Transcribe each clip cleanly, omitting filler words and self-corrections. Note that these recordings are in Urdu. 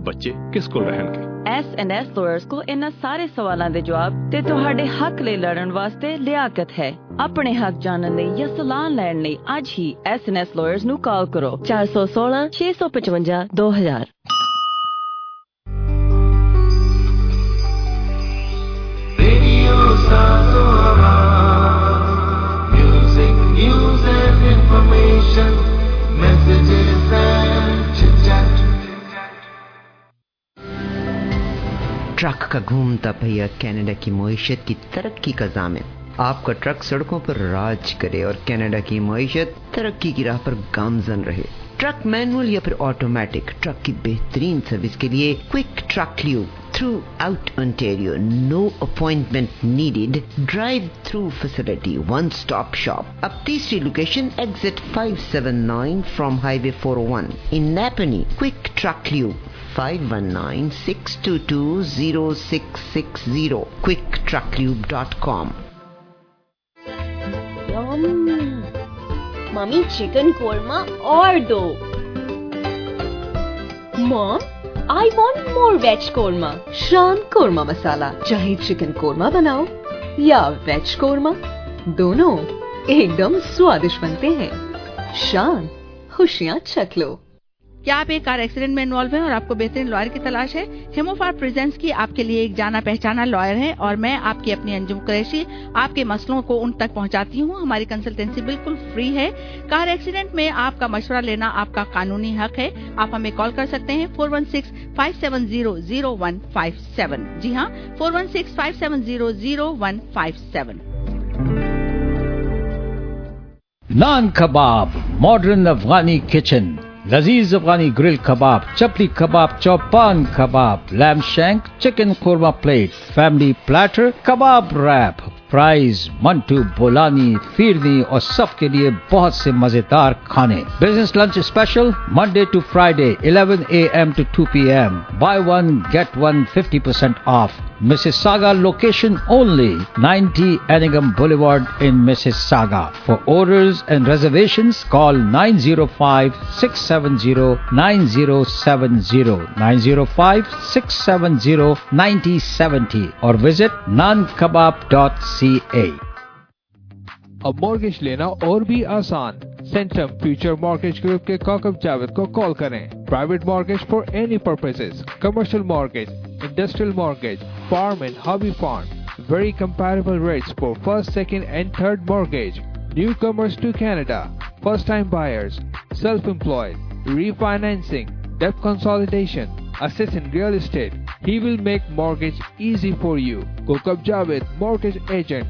ਬੱਚੇ ਕਿਸ ਕੋਲ ਰਹਿਣਗੇ? S&S Lawyers ਕੋ ਇਹਨਾਂ ਸਾਰੇ ਸਵਾਲਾਂ ਦੇ ਜਵਾਬ ਤੇ ਤੁਹਾਡੇ ਹੱਕ ਲਈ ਲੜਨ ਵਾਸਤੇ ਲਿਆਕਤ ਹੈ। ਆਪਣੇ ਹੱਕ ਜਾਣਨ ਲਈ ਜਾਂ ਸਲਾਹ ਲੈਣ ਲਈ ਅੱਜ ਹੀ S&S Lawyers ਨੂੰ ਕਾਲ ਕਰੋ 416 655 2000। Music, news and information, messages and chit-chat. Truck का घूमता पहिया कनाडा की मईशत की तरक्की का ज़ामिन। आपका ट्रक सड़कों पर राज करे और कनाडा की मईशत तरक्की की राह पर गामजन रहे। ट्रक मैनुअल या फिर ऑटोमेटिक, ट्रक की बेहतरीन सर्विस के लिए quick truck lube throughout Ontario, no appointment needed, drive through facility, one stop shop. अब तीसरी location exit 579 from highway 401 in Napanee. Quick truck lube 519-622-0660, quicktrucklube.com। Mummy chicken korma और दो। Mom I want more veg korma. Shan korma मसाला, चाहे चिकन कोरमा बनाओ या वेज कोरमा, दोनों एकदम स्वादिष्ट बनते हैं। शान, खुशियाँ चख लो। क्या आप एक कार एक्सीडेंट में इन्वॉल्व हैं और आपको बेहतरीन लॉयर की तलाश है? हेमोफार प्रेजेंस की आपके लिए एक जाना पहचाना लॉयर है और मैं आपकी अपनी अंजुम कुरैशी आपके मसलों को उन तक पहुंचाती हूं। हमारी कंसल्टेंसी बिल्कुल फ्री है। कार एक्सीडेंट में आपका मशवरा लेना आपका कानूनी हक है। आप हमें कॉल कर सकते हैं 416-570-0157। जी हाँ, 416-570-0157। नान कबाब, मॉडर्न अफगानी किचन, लजीज Afghani grill kebab, chapli kebab, chopan kebab, lamb shank, chicken korma plate, family platter, kebab wrap, fries, mantu, bolani, phirni और सबके लिए बहुत से मजेदार खाने। Business lunch special Monday to Friday 11 AM to 2 PM, buy one get one 50% off। Mississauga location only, 90 Anningham Boulevard in Mississauga. For orders and reservations, call 905-670-9070, 905-670-9070 or visit nankebab.ca। अब मॉर्गेज लेना और भी आसान। सेंटम फ्यूचर मॉर्गेज ग्रुप के काकब जावेद को कॉल करें। Private mortgage for any purposes, commercial mortgage, industrial mortgage, farm and hobby farm, very comparable rates for first, second and third mortgage. Newcomers to Canada, first time buyers, self-employed, refinancing, debt consolidation, assets in real estate. He will make mortgage easy for you. Kokab Javed, mortgage agent,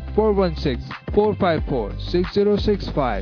416-454-6065।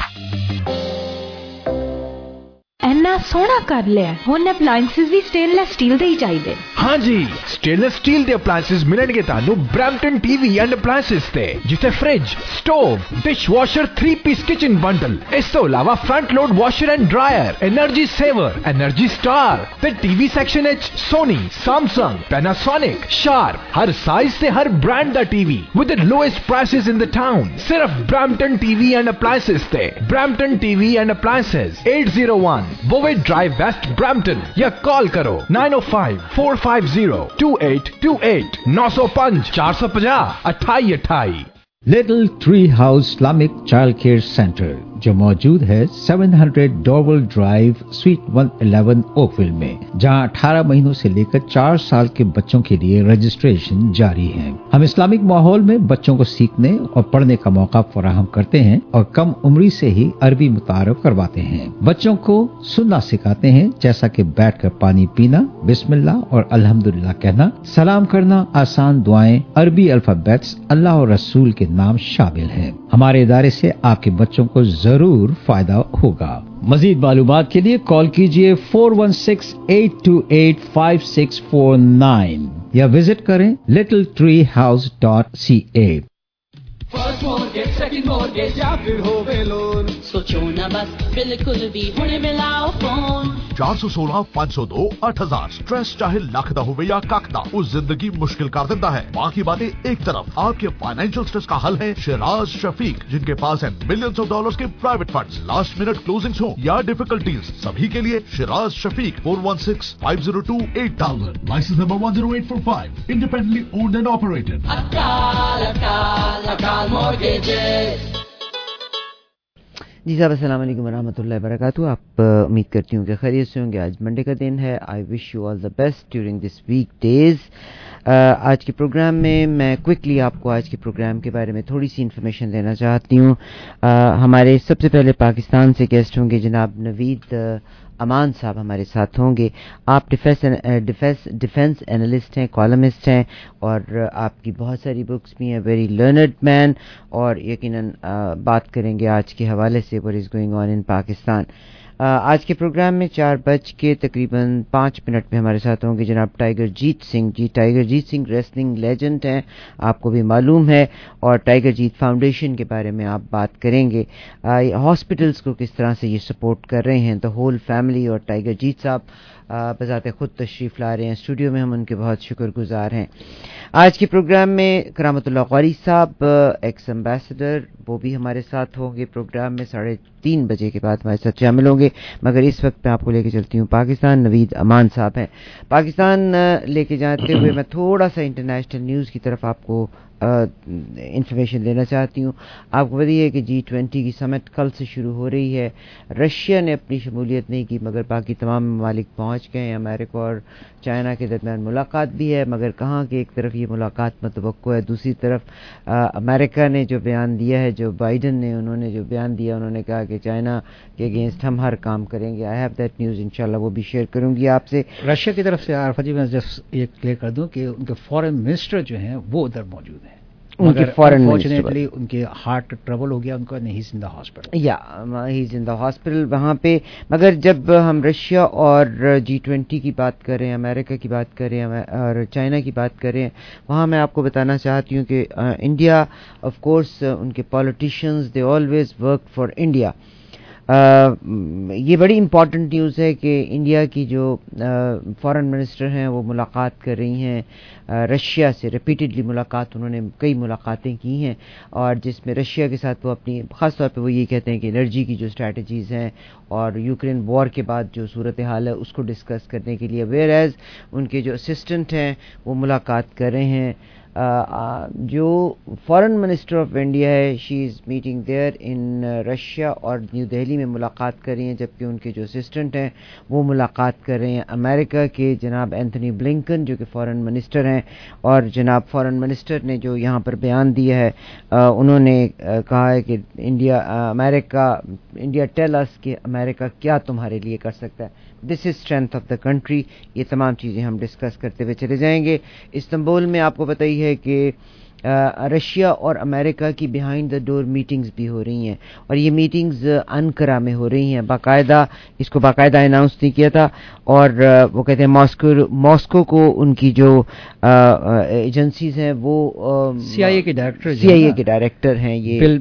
ਇੰਨਾ ਸੋਹਣਾ ਕਰ ਲਿਆ, ਹੁਣ ਅਪਲਾਈਐਂਸਸ ਵੀ ਸਟੇਨਲੈਸ ਸਟੀਲ ਦੇ ਹੀ ਚਾਹੀਦੇ। ਹਾਂਜੀ, ਸਟੇਨਲੈਸ ਸਟੀਲ ਦੇ ਅਪਲਾਈਐਂਸਸ ਮਿਲਣਗੇ ਤੁਹਾਨੂੰ ਬ੍ਰੈਂਪਟਨ ਟੀਵੀ ਐਂਡ ਅਪਲਾਈਐਂਸਸ ਤੇ, ਜਿੱਥੇ fridge, stove, dishwasher, 3 piece kitchen bundle, ਇਸ ਤੋਂ ਇਲਾਵਾ front load washer and dryer, energy saver, energy star ਤੇ ਟੀਵੀ ਸੈਕਸ਼ਨ ਵਿੱਚ ਸੋਨੀ, ਸੈਮਸੰਗ, ਪੈਨਾਸੋਨਿਕ, ਸ਼ਾਰਪ, ਹਰ ਸਾਈਜ਼ ਤੇ ਹਰ ਬ੍ਰਾਂਡ ਦਾ TV with the lowest prices in the town. ਸਿਰਫ ਬ੍ਰੈਂਪਟਨ ਟੀਵੀ ਐਂਡ ਅਪਲਾਈਐਂਸਸ ਤੇ। Brampton TV and appliances, 801 Bovey Drive West, Brampton, या कॉल करो 905-450-2828, 905-450-2828। Little tree house Islamic child care centre जो मौजूद है 700 डॉर्वल ड्राइव, स्वीट 111 ओकविल में, जहां 18 महीनों से लेकर 4 साल के बच्चों के लिए रजिस्ट्रेशन जारी है। हम इस्लामिक माहौल में बच्चों को सीखने और पढ़ने का मौका फराहम करते हैं और कम उम्री से ही अरबी मुतारफ करवाते हैं। बच्चों को सुनना सिखाते हैं, जैसा कि बैठकर पानी पीना, बिस्मिल्लाह और अल्हम्दुलिल्लाह कहना, सलाम करना, आसान दुआएं, अरबी अल्फाबेट्स, अल्लाह और रसूल के नाम शामिल हैं। हमारे इदारे से आपके बच्चों को जरूर फायदा होगा। मजीद मालूमात के लिए कॉल कीजिए 416-828-5649 या विजिट करें littletreehouse.ca। First mortgage, second mortgage या फिर होवे लोन, सोचो न बस बिल्कुल भी हुणे मिलाओ फोन 416 502 8000 स्ट्रेस चाहे लख दा होवे या कख दा वो जिंदगी मुश्किल कर देता है। बाकी बातें एक तरफ, आपके फाइनेंशियल स्ट्रेस का हल है शिराज शफीक, जिनके पास है मिलियंस ऑफ डॉलर्स के private funds, last minute closings हो या डिफिकल्टीज, सभी के लिए Shiraz Shafiq 416-502-8000, licence number 10845, independently owned and operated. Akal mortgages. जी साहब, अस्सलाम वालेकुम वरहमतुल्लाहि वबरकातुहू। आप उम्मीद करती हूँ कि खैरियत से होंगे। आज मंडे का दिन है। I wish you all the best during this week days. आज के प्रोग्राम में मैं क्विकली आपको आज के प्रोग्राम के बारे में थोड़ी सी इन्फॉर्मेशन देना चाहती हूँ। हमारे सबसे पहले पाकिस्तान से गेस्ट होंगे जनाब नवीद अमान साहब हमारे साथ होंगे। आप डिफेंस एनालिस्ट हैं, कॉलमिस्ट हैं और आपकी बहुत सारी बुक्स भी हैं। वेरी लर्नड मैन, और यकीनन बात करेंगे आज के हवाले से what is going on in Pakistan. आज के प्रोग्राम में 4 बज के तकरीबन 5 मिनट में हमारे साथ होंगे जनाब टाइगर जीत सिंह। जी, Tiger Jeet Singh wrestling legend हैं, आपको भी मालूम है, और टाइगर जीत फाउंडेशन के बारे में आप बात करेंगे। हॉस्पिटल्स को किस तरह से ये सपोर्ट कर रहे हैं, द होल फैमिली, और टाइगर जीत साहब बजाते खुद तशरीफ़ ला रहे हैं स्टूडियो में, हम उनके बहुत शुक्रगुजार हैं। आज के प्रोग्राम में करामतुल्लाह क़ारी साहब एक्स एम्बेसडर, वो भी हमारे साथ होंगे प्रोग्राम में 3:30 बजे के बाद हमारे साथ शामिल होंगे। मगर इस वक्त मैं आपको लेके चलती हूँ पाकिस्तान। नवीद अमान साहब हैं। पाकिस्तान लेके जाते हुए मैं थोड़ा सा इंटरनेशनल न्यूज़ की तरफ आपको इंफॉर्मेशन देना चाहती हूँ। आपको पता है कि G20 की समिट कल से शुरू हो रही है। रशिया ने अपनी शमूलियत नहीं की, मगर बाकी तमाम ममालिक पहुँच गए हैं। अमेरिका और चाइना के दरमियान मुलाकात भी है, मगर कहाँ कि एक तरफ ये मुलाकात मतवक्को है, दूसरी तरफ अमेरिका ने जो बयान दिया है, जो बाइडन ने उन्होंने जो बयान दिया, उन्होंने कहा कि चाइना के अगेंस्ट हम हर काम करेंगे। आई हैव दैट न्यूज़, इंशाल्लाह वो भी शेयर करूँगी आपसे। रशिया की तरफ से आरफा जी मैं जस्ट ये क्लियर कर दूं कि उनके फॉरेन मिनिस्टर जो हैं वो उधर मौजूद हैं। उनके फॉरेन मिनिस्टर उनके हार्ट ट्रबल हो गया उनको, he is in the hospital. या he is in the hospital वहाँ पे। मगर जब हम रशिया और G20 की बात करें, अमेरिका की बात करें और चाइना की बात करें, वहाँ मैं आपको बताना चाहती हूँ कि इंडिया ऑफ कोर्स, उनके politicians they always work for India. ये बड़ी इम्पॉर्टेंट न्यूज़ है कि इंडिया की जो फॉरेन मिनिस्टर हैं वो मुलाकात कर रही हैं रशिया से। रिपीटेडली मुलाकात, उन्होंने कई मुलाकातें की हैं, और जिसमें रशिया के साथ वो अपनी ख़ास तौर पे वो ये कहते हैं कि एनर्जी की जो स्ट्रैटेजीज़ हैं और यूक्रेन वॉर के बाद जो सूरत हाल है उसको डिस्कस करने के लिए, वेयर एज उनके जो असिस्टेंट हैं वो मुलाकात कर रहे हैं। जो फॉरेन मिनिस्टर ऑफ इंडिया है, she is meeting there in Russia और न्यू दिल्ली में मुलाकात कर रही हैं, जबकि उनके जो असिस्टेंट हैं वो मुलाकात कर रहे हैं अमेरिका के जनाब एंथनी ब्लिंकन, जो कि फॉरेन मिनिस्टर हैं। और जनाब फॉरेन मिनिस्टर ने जो यहाँ पर बयान दिया है, उन्होंने कहा है कि इंडिया टेल अस कि अमेरिका क्या तुम्हारे लिए कर सकता है। This is strength of the country. ये तमाम चीज़ें हम डिस्कस करते हुए चले जाएंगे। इस्तांबुल में आपको पता ही है कि रशिया और अमेरिका की बिहाइंड द डोर मीटिंग्स भी हो रही हैं, और ये मीटिंग्स अनकरा में हो रही हैं। इसको बाकायदा अनाउंस नहीं किया था, और वो कहते हैं मॉस्को को उनकी जो एजेंसीज हैं वो CIA के डायरेक्टर हैं ये बिल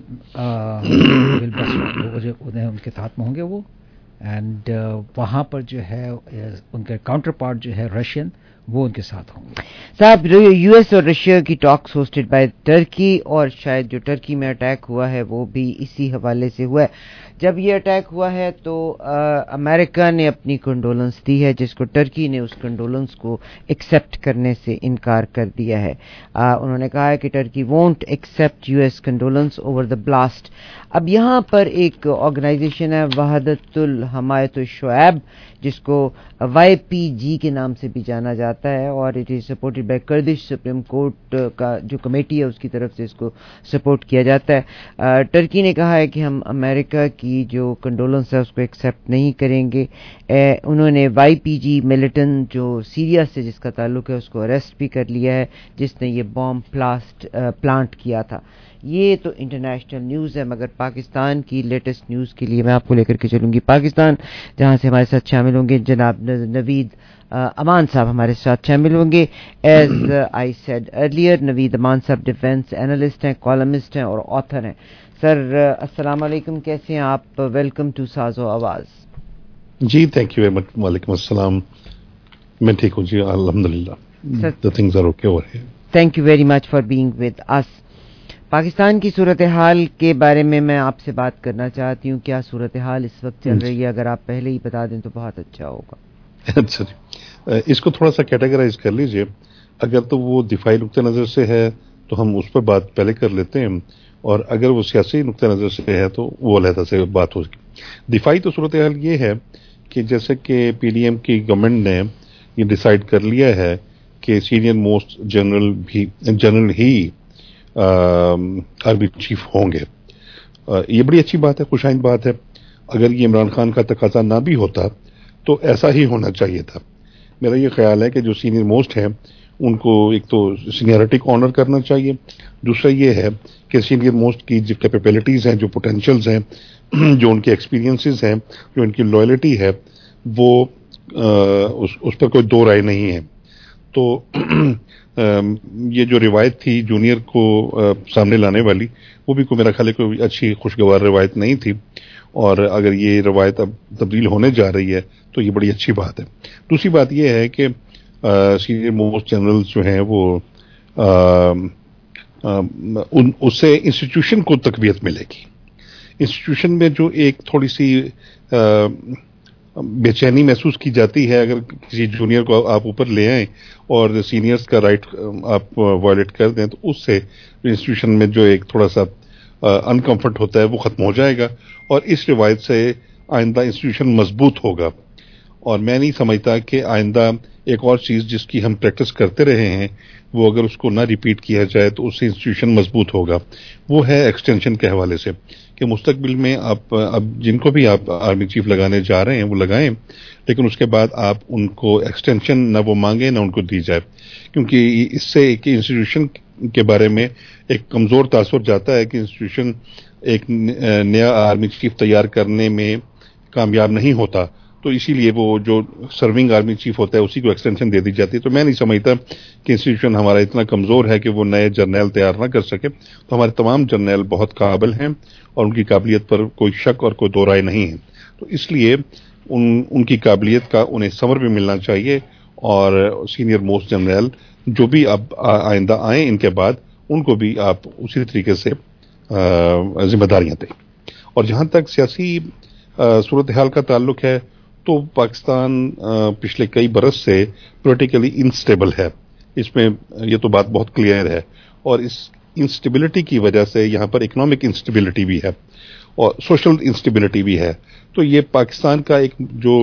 उन्हें उनके साथ में होंगे वो, एंड वहाँ पर जो है उनके काउंटर पार्ट जो है रशियन, वो उनके साथ होंगे। साहब, यूएस और रशिया की टॉक्स होस्टेड बाय टर्की, और शायद जो टर्की में अटैक हुआ है वो भी इसी हवाले से हुआ है। जब ये अटैक हुआ है तो अमेरिका ने अपनी कंडोलेंस दी है, जिसको टर्की ने उस कंडोलेंस को एक्सेप्ट करने से इनकार कर दिया है। उन्होंने कहा है कि Turkey won't accept US condolence over the blast. अब यहाँ पर एक ऑर्गेनाइजेशन है वहदतुल हमायत शुएब, जिसको YPG के नाम से भी जाना जाता है, और it is supported by Kurdish supreme court का जो कमेटी है उसकी तरफ से इसको सपोर्ट किया जाता है। टर्की ने कहा है कि हम अमेरिका की जो कंडोलेंस है उसको एक्सेप्ट नहीं करेंगे। उन्होंने YPG मिलिटेंट जो सीरिया से जिसका ताल्लुक है उसको अरेस्ट भी कर लिया है, जिसने ये बॉम्ब प्लांट किया था। ये तो इंटरनेशनल न्यूज़ है, मगर پاکستان کی لیٹسٹ نیوز کے لیے میں آپ کو لے کر کے چلوں گی پاکستان، جہاں سے ہمارے ساتھ شامل ہوں گے جناب نوید امان صاحب ہمارے ساتھ شامل ہوں گے. As I said earlier, Naveed Aman صاحب ڈیفینس اینالسٹ ہیں، کالمسٹ ہیں اور آتھر ہیں. سر السلام علیکم، کیسے ہیں آپ؟ ویلکم ٹو ساز و آواز. جی تھینک یو ویری مچ. وعلیکم السلام. میں ٹھیک ہوں جی الحمدللہ. Things are okay over here. Thank you very much for being with us. Pakistan کی صورتحال کے بارے میں آپ سے بات کرنا چاہتی ہوں. کیا صورتحال اس وقت چل رہی ہے؟ اگر آپ پہلے ہی بتا دیں تو بہت اچھا ہوگا. اچھا جی، اس کو تھوڑا سا کیٹیگرائز کر لیجئے. اگر تو وہ دفاعی نقطہ نظر سے ہے تو ہم اس پر بات پہلے کر لیتے ہیں، اور اگر وہ سیاسی نقطہ نظر سے ہے تو وہ علیحدہ سے بات ہوگی. دفاعی تو صورتحال یہ ہے کہ جیسے کہ پی ڈی ایم کی گورنمنٹ نے یہ ڈیسائیڈ کر لیا ہے کہ سینئر موسٹ جنرل ہی آرمی چیف ہوں گے. یہ بڑی اچھی بات ہے، خوش آئند بات ہے. اگر یہ عمران خان کا تقاضا نہ بھی ہوتا تو ایسا ہی ہونا چاہیے تھا. میرا یہ خیال ہے کہ جو سینئر موسٹ ہیں ان کو ایک تو سینئرٹی کو آنر کرنا چاہیے، دوسرا یہ ہے کہ سینئر موسٹ کی جو کیپیبلٹیز ہیں، جو پوٹینشیلز ہیں، جو ان کے ایکسپیرینسز ہیں، جو ان کی لائلٹی ہے، وہ اس پر کوئی دو رائے نہیں ہے. تو یہ جو روایت تھی جونیئر کو سامنے لانے والی، وہ بھی میرا خیال ہے کوئی اچھی خوشگوار روایت نہیں تھی، اور اگر یہ روایت اب تبدیل ہونے جا رہی ہے تو یہ بڑی اچھی بات ہے. دوسری بات یہ ہے کہ سینئر موسٹ جنرل جو ہیں وہ اس سے انسٹیٹیوشن کو تقویت ملے گی. انسٹیٹیوشن میں جو ایک تھوڑی سی بے چینی محسوس کی جاتی ہے اگر کسی جونیئر کو آپ اوپر لے آئیں اور سینئرز کا رائٹ آپ وائلیٹ کر دیں، تو اس سے انسٹیٹیوشن میں جو ایک تھوڑا سا انکمفرٹ ہوتا ہے وہ ختم ہو جائے گا، اور اس روایت سے آئندہ انسٹیٹیوشن مضبوط ہوگا. اور میں نہیں سمجھتا کہ آئندہ ایک اور چیز جس کی ہم پریکٹس کرتے رہے ہیں وہ اگر اس کو نہ ریپیٹ کیا جائے تو اس سے انسٹیٹیوشن مضبوط ہوگا. وہ ہے ایکسٹینشن کے حوالے سے کہ مستقبل میں آپ اب جن کو بھی آپ آرمی چیف لگانے جا رہے ہیں وہ لگائیں، لیکن اس کے بعد آپ ان کو ایکسٹینشن نہ وہ مانگیں نہ ان کو دی جائے، کیونکہ اس سے ایک انسٹیٹیوشن کے بارے میں ایک کمزور تاثر جاتا ہے کہ انسٹیٹیوشن ایک نیا آرمی چیف تیار کرنے میں کامیاب نہیں ہوتا. تو اسی لیے وہ جو سرونگ آرمی چیف ہوتا ہے اسی کو ایکسٹینشن دے دی جاتی ہے. تو میں نہیں سمجھتا کہ انسٹیٹیوشن ہمارا اتنا کمزور ہے کہ وہ نئے جرنیل تیار نہ کر سکے. تو ہمارے تمام جرنیل بہت قابل ہیں اور ان کی قابلیت پر کوئی شک اور کوئی دو رائے نہیں ہے. تو اس لیے ان کی قابلیت کا انہیں ثمر بھی ملنا چاہیے، اور سینئر موسٹ جنرل جو بھی اب آئندہ آئیں ان کے بعد ان کو بھی آپ اسی طریقے سے ذمہ داریاں دیں. اور جہاں تک سیاسی صورتحال کا تعلق ہے تو پاکستان پچھلے کئی برس سے پولیٹیکلی انسٹیبل ہے. اس میں یہ تو بات بہت کلیئر ہے، اور اس انسٹیبلٹی کی وجہ سے یہاں پر اکنامک انسٹیبلٹی بھی ہے اور سوشل انسٹیبلٹی بھی ہے. تو یہ پاکستان کا ایک جو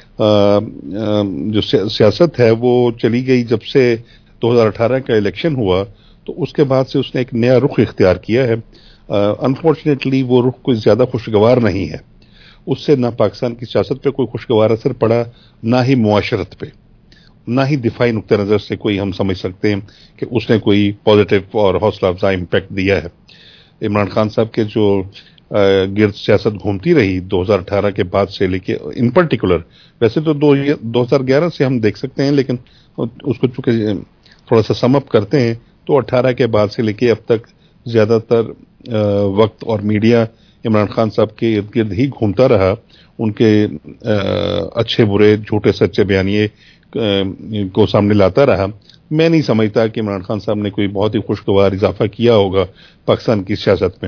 سیاست ہے وہ چلی گئی جب سے 2018 کا الیکشن ہوا، تو اس کے بعد سے اس نے ایک نیا رخ اختیار کیا ہے. انفارچونیٹلی وہ رخ کوئی زیادہ خوشگوار نہیں ہے. اس سے نہ پاکستان کی سیاست پہ کوئی خوشگوار اثر پڑا، نہ ہی معاشرت پہ، نہ ہی دفاعی نقطہ نظر سے کوئی ہم سمجھ سکتے ہیں کہ اس نے کوئی پازیٹیو اور حوصلہ افزا امپیکٹ دیا ہے. عمران خان صاحب کے جو گرد سیاست گھومتی رہی 2018 کے بعد سے لے کے ان پرٹیکولر، ویسے تو 2011 سے ہم دیکھ سکتے ہیں، لیکن اس کو چونکہ تھوڑا سا سم اپ کرتے ہیں تو 18 کے بعد سے لے کے اب تک زیادہ تر وقت اور میڈیا عمران خان صاحب کے ارد گرد ہی گھومتا رہا، ان کے اچھے برے جھوٹے سچے بیانیے کو سامنے لاتا رہا. میں نہیں سمجھتا کہ عمران خان صاحب نے کوئی بہت ہی خوشگوار اضافہ کیا ہوگا پاکستان کی سیاست میں.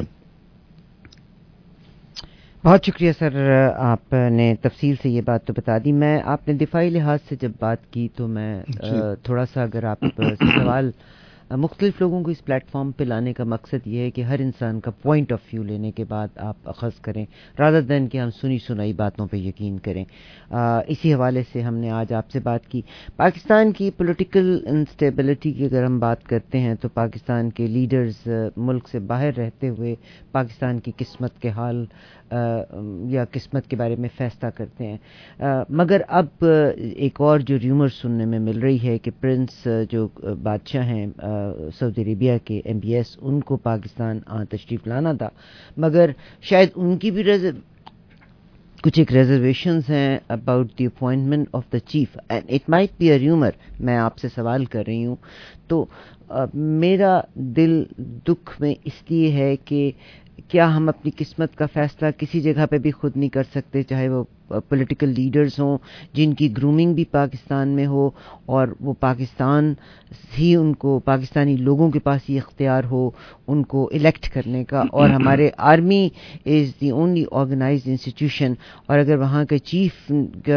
بہت شکریہ سر، آپ نے تفصیل سے یہ بات تو بتا دی. میں آپ نے دفاعی لحاظ سے جب بات کی تو میں تھوڑا سا اگر آپ سوال مختلف لوگوں کو اس پلیٹ فارم پہ لانے کا مقصد یہ ہے کہ ہر انسان کا پوائنٹ آف ویو لینے کے بعد آپ اخذ کریں رادر دین کہ ہم سنی سنائی باتوں پہ یقین کریں. اسی حوالے سے ہم نے آج آپ سے بات کی. پاکستان کی پولیٹیکل انسٹیبلٹی کی اگر ہم بات کرتے ہیں تو پاکستان کے لیڈرز ملک سے باہر رہتے ہوئے پاکستان کی قسمت کے حال یا قسمت کے بارے میں فیصلہ کرتے ہیں. مگر اب ایک اور جو ریومر سننے میں مل رہی ہے کہ پرنس جو بادشاہ ہیں سعودی عربیہ کے MBS, ان کو پاکستان تشریف لانا تھا, مگر شاید ان کی بھی کچھ ایک ریزرویشنز ہیں about the appointment of the chief, and it might be a rumour. میں آپ سے سوال کر رہی ہوں, تو میرا دل دکھ میں اس لیے ہے کہ کیا ہم اپنی قسمت کا فیصلہ کسی جگہ پہ بھی خود نہیں کر سکتے, چاہے وہ پولیٹیکل لیڈرز ہوں جن کی گرومنگ بھی پاکستان میں ہو, اور وہ پاکستان ہی ان کو, پاکستانی لوگوں کے پاس یہ اختیار ہو ان کو الیکٹ کرنے کا, اور ہمارے army is the only organised institution, اور اگر وہاں کے چیف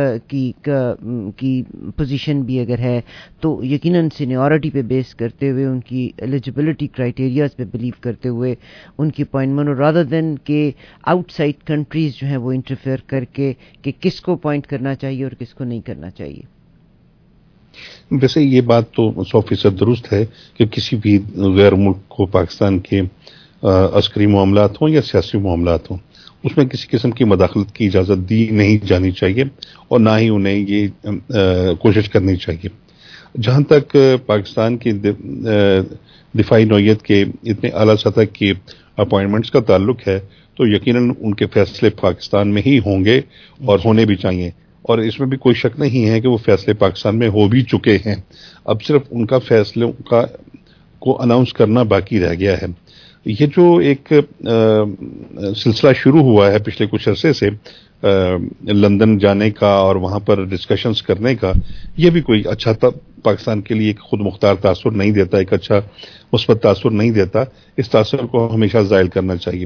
کی پوزیشن بھی اگر ہے تو یقیناً سینیورٹی پہ بیس کرتے ہوئے, ان کی ایلیجبلٹی کرائٹیریاز پہ بلیو کرتے ہوئے ان کی اپوائنٹمنٹ, رادر دین کہ آؤٹ سائڈ کنٹریز جو ہیں وہ انٹرفیئر کر کے کہ کس کو اپوائنٹ کرنا چاہیے اور کس کو نہیں کرنا چاہیے. ویسے یہ بات تو 100% درست ہے کہ کسی بھی غیر ملک کو پاکستان کے عسکری معاملات ہوں یا سیاسی معاملات ہوں, اس میں کسی قسم کی مداخلت کی اجازت دی نہیں جانی چاہیے, اور نہ ہی انہیں یہ کوشش کرنی چاہیے. جہاں تک پاکستان کی دفاعی نوعیت کے اتنے اعلیٰ سطح کی اپوائنٹمنٹس کا تعلق ہے, تو یقیناً ان کے فیصلے پاکستان میں ہی ہوں گے اور ہونے بھی چاہیے, اور اس میں بھی کوئی شک نہیں ہے کہ وہ فیصلے پاکستان میں ہو بھی چکے ہیں. اب صرف ان کا فیصلوں کو اناؤنس کرنا باقی رہ گیا ہے. یہ جو ایک سلسلہ شروع ہوا ہے پچھلے کچھ عرصے سے لندن جانے کا اور وہاں پر ڈسکشنز کرنے کا, یہ بھی کوئی اچھا پاکستان کے لیے ایک خود مختار تاثر نہیں دیتا, ایک اچھا مثبت تاثر نہیں دیتا. اس تاثر کو ہمیشہ زائل کرنا چاہیے.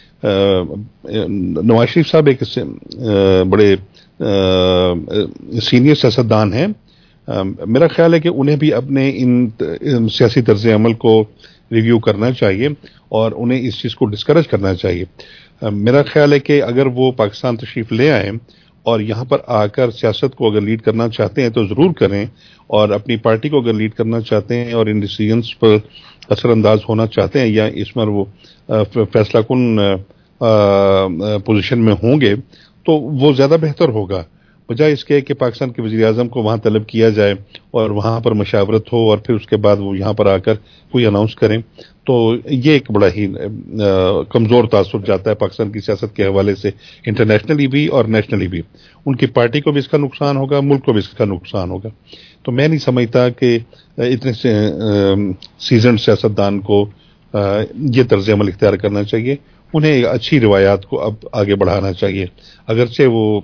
نواز شریف صاحب ایک بڑے سینئر سیاستدان ہیں. میرا خیال ہے کہ انہیں بھی اپنے ان سیاسی طرز عمل کو ریویو کرنا چاہیے اور انہیں اس چیز کو ڈسکریج کرنا چاہیے. میرا خیال ہے کہ اگر وہ پاکستان تشریف لے آئیں اور یہاں پر آ کر سیاست کو اگر لیڈ کرنا چاہتے ہیں تو ضرور کریں, اور اپنی پارٹی کو اگر لیڈ کرنا چاہتے ہیں اور ان ڈیسیژنس پر اثر انداز ہونا چاہتے ہیں یا اس میں وہ فیصلہ کن پوزیشن میں ہوں گے تو وہ زیادہ بہتر ہوگا, بجائے اس کے کہ پاکستان کے وزیر اعظم کو وہاں طلب کیا جائے اور وہاں پر مشاورت ہو اور پھر اس کے بعد وہ یہاں پر آ کر کوئی اناؤنس کریں. تو یہ ایک بڑا ہی کمزور تاثر جاتا ہے پاکستان کی سیاست کے حوالے سے, انٹرنیشنلی بھی اور نیشنلی بھی. ان کی پارٹی کو بھی اس کا نقصان ہوگا, ملک کو بھی اس کا نقصان ہوگا. تو میں نہیں سمجھتا کہ اتنے سیزنڈ سیاستدان کو یہ طرز عمل اختیار کرنا چاہیے. انہیں اچھی روایات کو اب آگے بڑھانا چاہیے, اگرچہ وہ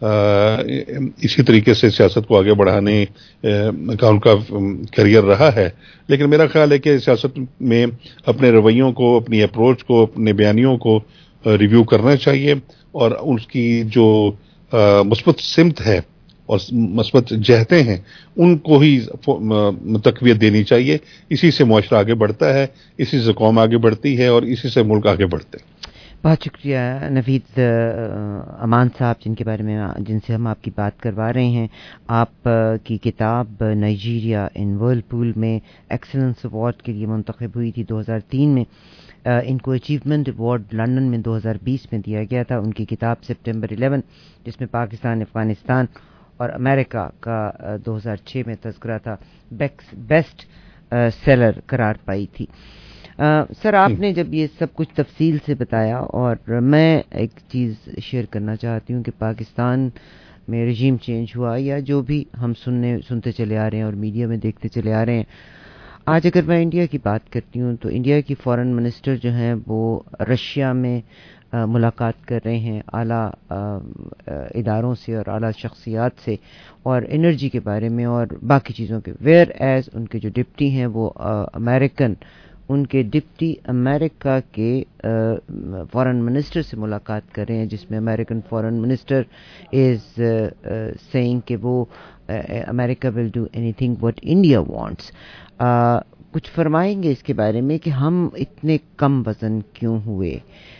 اسی طریقے سے سیاست کو آگے بڑھانے کا ان کا کیریئر رہا ہے, لیکن میرا خیال ہے کہ سیاست میں اپنے رویوں کو, اپنی اپروچ کو, اپنے بیانیوں کو ریویو کرنا چاہیے, اور اس کی جو مثبت سمت ہے اور مثبت جہتیں ہیں ان کو ہی تقویت دینی چاہیے. اسی سے معاشرہ آگے بڑھتا ہے, اسی سے قوم آگے بڑھتی ہے اور اسی سے ملک آگے بڑھتے ہیں. بہت شکریہ نوید امان صاحب جن سے ہم آپ کی بات کروا رہے ہیں. آپ کی کتاب نائجیریا ان ورلپول میں ایکسلنس ایوارڈ کے لیے منتخب ہوئی تھی 2003 میں. ان کو اچیومنٹ ایوارڈ لندن میں 2020 میں دیا گیا تھا. ان کی کتاب سپٹمبر 11 جس میں پاکستان, افغانستان اور امریکہ کا 2006 میں تذکرہ تھا, بیسٹ سیلر قرار پائی تھی. سر آپ نے جب یہ سب کچھ تفصیل سے بتایا, اور میں ایک چیز شیئر کرنا چاہتی ہوں کہ پاکستان میں رجیم چینج ہوا یا جو بھی ہم سنتے چلے آ رہے ہیں اور میڈیا میں دیکھتے چلے آ رہے ہیں, آج اگر میں انڈیا کی بات کرتی ہوں تو انڈیا کی فارن منسٹر جو ہیں وہ رشیا میں ملاقات کر رہے ہیں اعلیٰ اداروں سے اور اعلیٰ شخصیات سے, اور انرجی کے بارے میں اور باقی چیزوں کے, ویئر ایز ان کے جو ڈپٹی ہیں وہ ان کے ڈپٹی امریکہ کے فارن منسٹر سے ملاقات کر رہے ہیں, جس میں American foreign minister is saying کہ وہ America will do anything what India wants. کچھ فرمائیں گے اس کے بارے میں کہ ہم اتنے کم وزن کیوں ہوئے,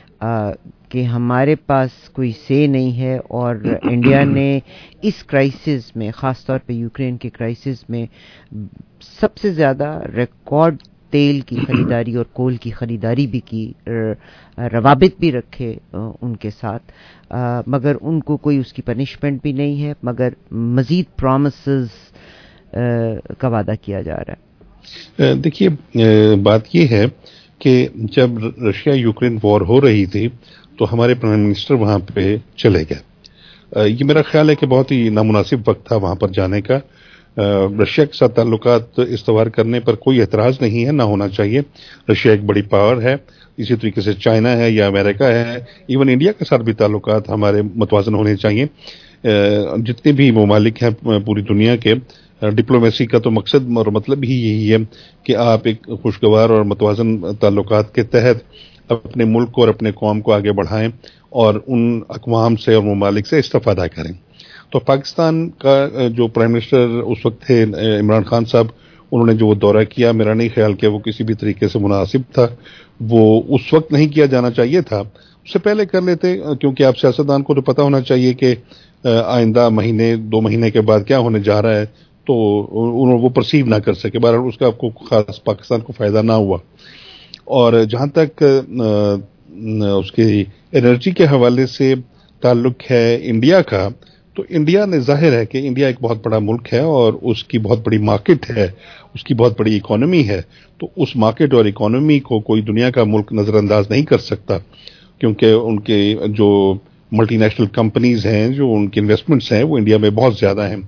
کہ ہمارے پاس کوئی سے نہیں ہے, اور انڈیا نے اس کرائسس میں, خاص طور پہ یوکرین کے کرائسس میں, سب سے زیادہ ریکارڈ تیل کی خریداری اور کول کی خریداری بھی کی, روابط بھی رکھے ان کے ساتھ, مگر ان کو کوئی اس کی پنشمنٹ بھی نہیں ہے, مگر مزید پرومسز کا وعدہ کیا جا رہا ہے. دیکھیے بات یہ ہے کہ جب رشیا یوکرین وار ہو رہی تھی تو ہمارے پرائم منسٹر وہاں پہ چلے گئے. یہ میرا خیال ہے کہ بہت ہی نامناسب وقت تھا وہاں پر جانے کا. رشیا کے ساتھ تعلقات استوار کرنے پر کوئی اعتراض نہیں ہے, نہ ہونا چاہیے. رشیا ایک بڑی پاور ہے, اسی طریقے سے چائنا ہے یا امریکہ ہے, ایون انڈیا کے ساتھ بھی تعلقات ہمارے متوازن ہونے چاہیے. جتنے بھی ممالک ہیں پوری دنیا کے, ڈپلومیسی کا تو مقصد اور مطلب ہی یہی ہے کہ آپ ایک خوشگوار اور متوازن تعلقات کے تحت اپنے ملک اور اپنے قوم کو آگے بڑھائیں اور ان اقوام سے اور ممالک سے استفادہ کریں. تو پاکستان کا جو پرائم منسٹر اس وقت تھے عمران خان صاحب, انہوں نے جو وہ دورہ کیا, میرا نہیں خیال کہ وہ کسی بھی طریقے سے مناسب تھا. وہ اس وقت نہیں کیا جانا چاہیے تھا, اس سے پہلے کر لیتے, کیونکہ آپ سیاستدان کو تو پتہ ہونا چاہیے کہ آئندہ مہینے 2 مہینے کے بعد کیا ہونے جا رہا ہے, تو وہ پرسیو نہ کر سکے. بہرحال اس کا آپ کو خاص پاکستان کو فائدہ نہ ہوا. اور جہاں تک اس کی انرجی کے حوالے سے تعلق ہے انڈیا کا, تو انڈیا نے ظاہر ہے کہ انڈیا ایک بہت بڑا ملک ہے اور اس کی بہت بڑی مارکیٹ ہے, اس کی بہت بڑی اکانومی ہے. تو اس مارکیٹ اور اکانومی کو کوئی دنیا کا ملک نظر انداز نہیں کر سکتا, کیونکہ ان کے جو ملٹی نیشنل کمپنیز ہیں, جو ان کی انویسٹمنٹس ہیں, وہ انڈیا میں بہت زیادہ ہیں,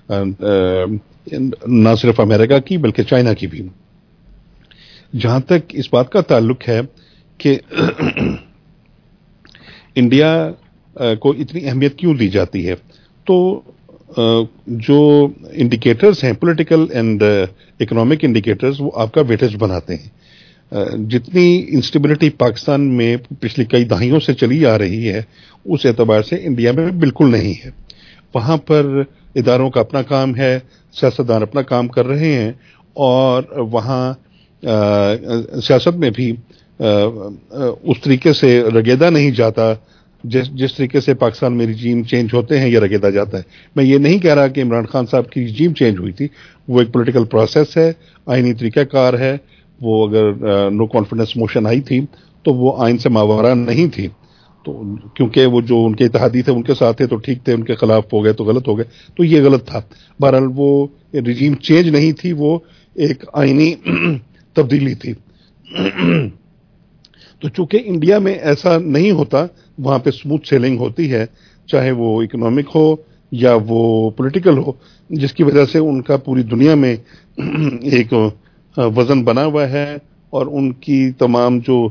نہ صرف امریکہ کی بلکہ چائنا کی بھی. جہاں تک اس بات کا تعلق ہے کہ انڈیا کو اتنی اہمیت کیوں دی جاتی ہے, تو جو انڈیکیٹرز ہیں پولیٹیکل اینڈ اکنامک انڈیکیٹرز, وہ آپ کا ویٹیج بناتے ہیں. جتنی انسٹیبلٹی پاکستان میں پچھلی کئی دہائیوں سے چلی آ رہی ہے, اس اعتبار سے انڈیا میں بالکل نہیں ہے. وہاں پر اداروں کا اپنا کام ہے, سیاستدان اپنا کام کر رہے ہیں, اور وہاں سیاست میں بھی اس طریقے سے رگیدہ نہیں جاتا جس طریقے سے پاکستان میں رجیم چینج ہوتے ہیں یا رگیدہ جاتا ہے. میں یہ نہیں کہہ رہا کہ عمران خان صاحب کی رجیم چینج ہوئی تھی, وہ ایک پولیٹیکل پروسیس ہے, آئینی طریقہ کار ہے. وہ اگر نو کانفیڈنس موشن آئی تھی تو وہ آئین سے ماورا نہیں تھی, تو کیونکہ وہ جو ان کے اتحادی تھے ان کے ساتھ تھے تو ٹھیک تھے, ان کے خلاف ہو گئے تو غلط ہو گئے, تو یہ غلط تھا. بہرحال وہ رجیم چینج نہیں تھی, وہ ایک آئینی تبدیلی تھی. تو چونکہ انڈیا میں ایسا نہیں ہوتا, وہاں پہ اسموتھ سیلنگ ہوتی ہے, چاہے وہ اکنامک ہو یا وہ پولیٹیکل ہو, جس کی وجہ سے ان کا پوری دنیا میں ایک وزن بنا ہوا ہے, اور ان کی تمام جو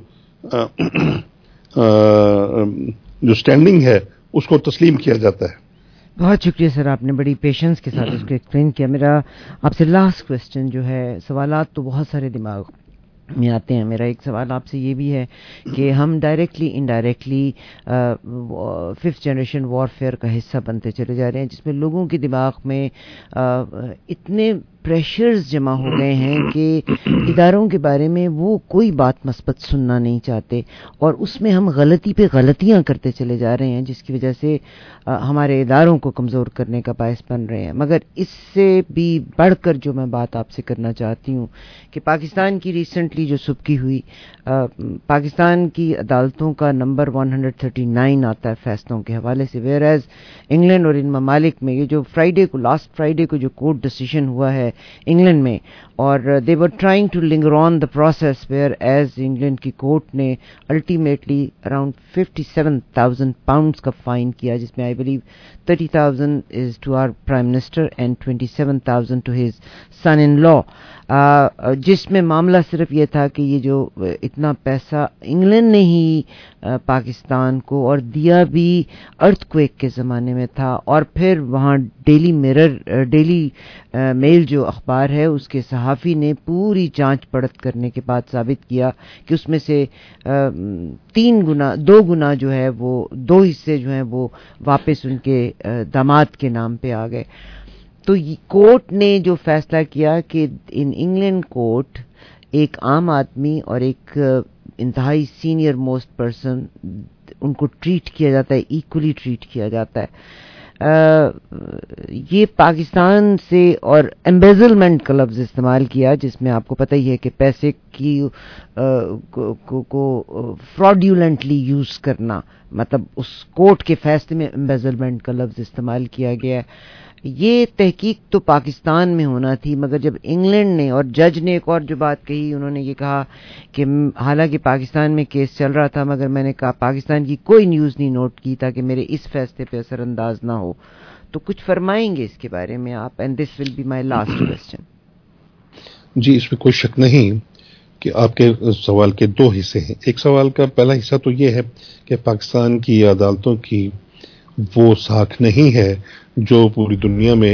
سٹینڈنگ ہے اس کو تسلیم کیا جاتا ہے. بہت شکریہ سر, آپ نے بڑی پیشنس کے ساتھ اس کو ایکسپلین کیا. میرا آپ سے لاسٹ کوشچن جو ہے, سوالات تو بہت سارے دماغ میں آتے ہیں. میرا ایک سوال آپ سے یہ بھی ہے کہ ہم directly indirectly 5th generation warfare کا حصہ بنتے چلے جا رہے ہیں, جس میں لوگوں کے دماغ میں اتنے پریشرز جمع ہو گئے ہیں کہ اداروں کے بارے میں وہ کوئی بات مثبت سننا نہیں چاہتے, اور اس میں ہم غلطی پہ غلطیاں کرتے چلے جا رہے ہیں, جس کی وجہ سے ہمارے اداروں کو کمزور کرنے کا باعث بن رہے ہیں. مگر اس سے بھی بڑھ کر جو میں بات آپ سے کرنا چاہتی ہوں کہ پاکستان کی ریسنٹلی جو سبکی ہوئی, پاکستان کی عدالتوں کا نمبر 139 آتا ہے فیصلوں کے حوالے سے, ویئر ایز انگلینڈ اور ان ممالک میں یہ جو لاسٹ فرائیڈے کو جو کورٹ ڈیسیژن ہوا ہے انگلینڈ میں, اور دے ور trying to linger on the process, whereas England کی کورٹ نے الٹیمیٹلی اراؤنڈ 57,000 پاؤنڈز کا فائن کیا, جس میں I believe 30,000 is to our prime minister and 27,000 to his son in law, جس میں معاملہ صرف یہ تھا کہ یہ جو اتنا پیسہ انگلینڈ نے ہی پاکستان کو اور دیا بھی ارتھ کویک کے زمانے میں تھا, اور پھر وہاں ڈیلی میل جو اخبار ہے اس کے صحافی نے پوری جانچ پڑت کرنے کے بعد ثابت کیا کہ اس میں سے 2 گنا جو ہے وہ 2 حصے جو ہیں وہ واپس ان کے داماد کے نام پہ آ گئے. تو کورٹ نے جو فیصلہ کیا کہ ان انگلینڈ کورٹ ایک عام آدمی اور ایک انتہائی سینئر موسٹ پرسن ان کو ٹریٹ کیا جاتا ہے, ایکولی ٹریٹ کیا جاتا ہے. یہ پاکستان سے اور ایمبیزلمنٹ کا لفظ استعمال کیا، جس میں آپ کو پتہ ہی ہے کہ پیسے کی کو فراڈیولنٹلی یوز کرنا، مطلب اس کورٹ کے فیصلے میں ایمبیزلمنٹ کا لفظ استعمال کیا گیا. یہ تحقیق تو پاکستان میں ہونا تھی، مگر جب انگلینڈ نے اور جج نے ایک اور جو بات کہی، انہوں نے یہ کہا کہ حالانکہ پاکستان میں کیس چل رہا تھا مگر میں نے کہا پاکستان کی کوئی نیوز نہیں نوٹ کی تاکہ میرے اس فیصلے پہ اثر انداز نہ ہو. تو کچھ فرمائیں گے اس کے بارے میں آپ؟ And this will be my last question. جی، اس میں کوئی شک نہیں کہ آپ کے سوال کے دو حصے ہیں. ایک سوال کا پہلا حصہ تو یہ ہے کہ پاکستان کی عدالتوں کی وہ ساکھ نہیں ہے جو پوری دنیا میں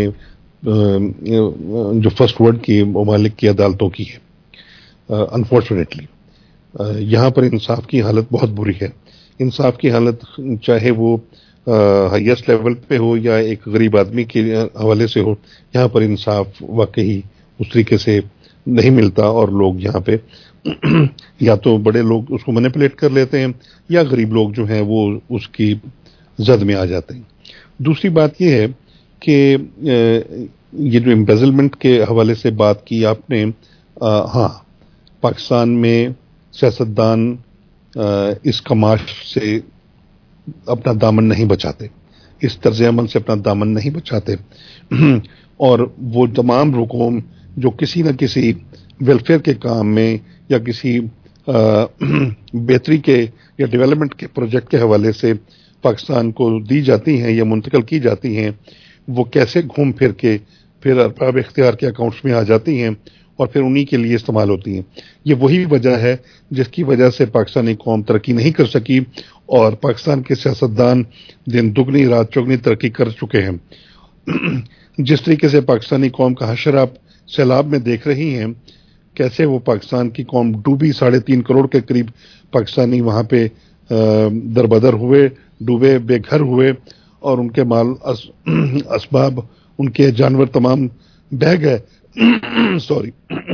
جو فرسٹ ورلڈ کی ممالک کی عدالتوں کی ہے. انفارچونیٹلی یہاں پر انصاف کی حالت بہت بری ہے. انصاف کی حالت چاہے وہ ہائیسٹ لیول پہ ہو یا ایک غریب آدمی کے حوالے سے ہو، یہاں پر انصاف واقعی اس طریقے سے نہیں ملتا، اور لوگ یہاں پہ یا تو بڑے لوگ اس کو مینیپولیٹ کر لیتے ہیں یا غریب لوگ جو ہیں وہ اس کی زد میں آ جاتے ہیں. دوسری بات یہ ہے کہ یہ جو امبیزلمنٹ کے حوالے سے بات کی آپ نے، ہاں پاکستان میں سیاستدان اس کماش سے اپنا دامن نہیں بچاتے، اس طرز عمل سے اپنا دامن نہیں بچاتے، اور وہ تمام رکوم جو کسی نہ کسی ویلفیئر کے کام میں یا کسی بہتری کے یا ڈیولپمنٹ کے پروجیکٹ کے حوالے سے پاکستان کو دی جاتی ہیں یا منتقل کی جاتی ہیں، وہ کیسے گھوم پھر کے پھر ارباب اختیار کے اکاؤنٹس میں آ جاتی ہیں اور پھر انہی کے لیے استعمال ہوتی ہیں. یہ وہی وجہ ہے جس کی وجہ سے پاکستانی قوم ترقی نہیں کر سکی، اور پاکستان کے سیاستدان دن دگنی رات چوگنی ترقی کر چکے ہیں. جس طریقے سے پاکستانی قوم کا حشر آپ سیلاب میں دیکھ رہی ہیں، کیسے وہ پاکستان کی قوم ڈوبی، 3.5 کروڑ کے قریب پاکستانی وہاں پہ دربدر ہوئے، ڈوبے، بے گھر ہوئے، اور ان کے مال اسباب، ان کے جانور تمام بہہ گئے. سوری.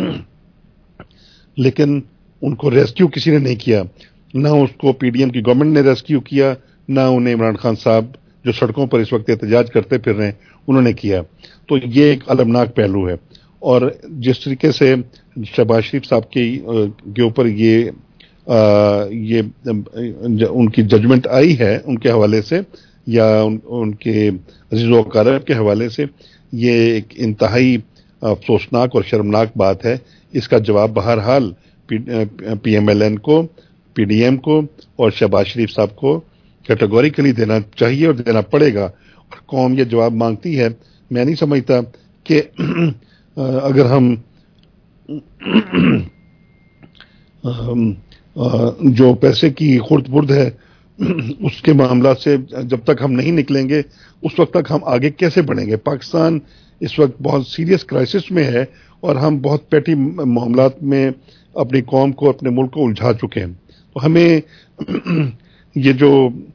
لیکن ان کو ریسکیو کسی نے نہیں کیا، نہ اس کو پی ڈی ایم کی گورنمنٹ نے ریسکیو کیا، نہ انہیں عمران خان صاحب جو سڑکوں پر اس وقت احتجاج کرتے پھر رہے ہیں انہوں نے کیا. تو یہ ایک المناک پہلو ہے. اور جس طریقے سے شہباز شریف صاحب کے اوپر یہ ان کی ججمنٹ آئی ہے ان کے حوالے سے یا ان کے عزیز و اقارب کے حوالے سے، یہ ایک انتہائی افسوسناک اور شرمناک بات ہے. اس کا جواب بہرحال پی ایم ایل این کو، پی ڈی ایم کو اور شہباز شریف صاحب کو کیٹیگوریکلی دینا چاہیے اور دینا پڑے گا. اور قوم یہ جواب مانگتی ہے. میں نہیں سمجھتا کہ اگر ہم جو پیسے کی خرد برد ہے اس کے معاملات سے جب تک ہم نہیں نکلیں گے اس وقت تک ہم آگے کیسے بڑھیں گے. پاکستان اس وقت بہت سیریس کرائسس میں ہے اور ہم بہت پیٹی معاملات میں اپنی قوم کو، اپنے ملک کو الجھا چکے ہیں. تو ہمیں یہ جو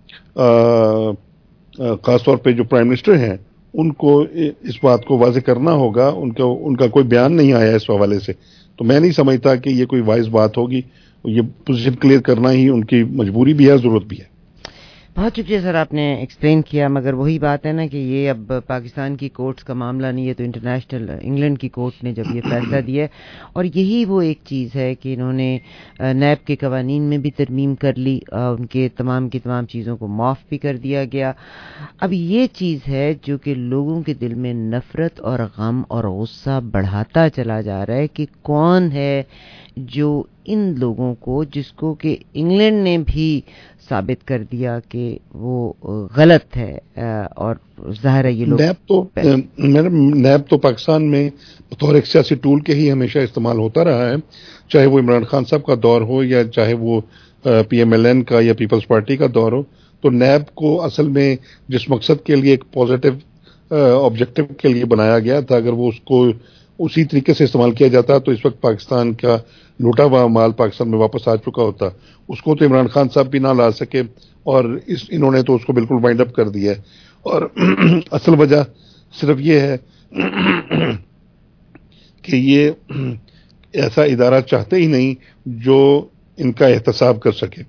خاص طور پہ جو پرائم منسٹر ہیں ان کو اس بات کو واضح کرنا ہوگا. ان کا کوئی بیان نہیں آیا اس حوالے سے، تو میں نہیں سمجھتا کہ یہ کوئی وائز بات ہوگی. یہ پوزیشن کلیئر کرنا ہی ان کی مجبوری بھی ہے، ضرورت بھی ہے. بہت شکریہ سر، آپ نے ایکسپلین کیا. مگر وہی بات ہے نا کہ یہ اب پاکستان کی کورٹس کا معاملہ نہیں ہے، تو انٹرنیشنل انگلینڈ کی کورٹ نے جب یہ فیصلہ دیا ہے، اور یہی وہ ایک چیز ہے کہ انہوں نے نیب کے قوانین میں بھی ترمیم کر لی، ان کے تمام کی تمام چیزوں کو معاف بھی کر دیا گیا. اب یہ چیز ہے جو کہ لوگوں کے دل میں نفرت اور غم اور غصہ بڑھاتا چلا جا رہا ہے کہ کون ہے جو ان لوگوں کو، جس کو کہ انگلینڈ نے بھی ثابت کر دیا کہ وہ غلط ہے، اور ظاہر ہے یہ لوگ نیب تو پاکستان میں بطور ایک سیاسی ٹول کے ہی ہمیشہ استعمال ہوتا رہا ہے، چاہے وہ عمران خان صاحب کا دور ہو یا چاہے وہ پی ایم ایل این کا یا پیپلز پارٹی کا دور ہو. تو نیب کو اصل میں جس مقصد کے لیے ایک پازیٹیو آبجیکٹو کے لیے بنایا گیا تھا، اگر وہ اس کو اسی طریقے سے استعمال کیا جاتا تو اس وقت پاکستان کا لوٹا ہوا مال پاکستان میں واپس آ چکا ہوتا. اس کو تو عمران خان صاحب بھی نہ لا سکے اور انہوں نے تو اس کو بالکل وائنڈ اپ کر دیا ہے. اور اصل وجہ صرف یہ ہے کہ یہ ایسا ادارہ چاہتے ہی نہیں جو ان کا احتساب کر سکے.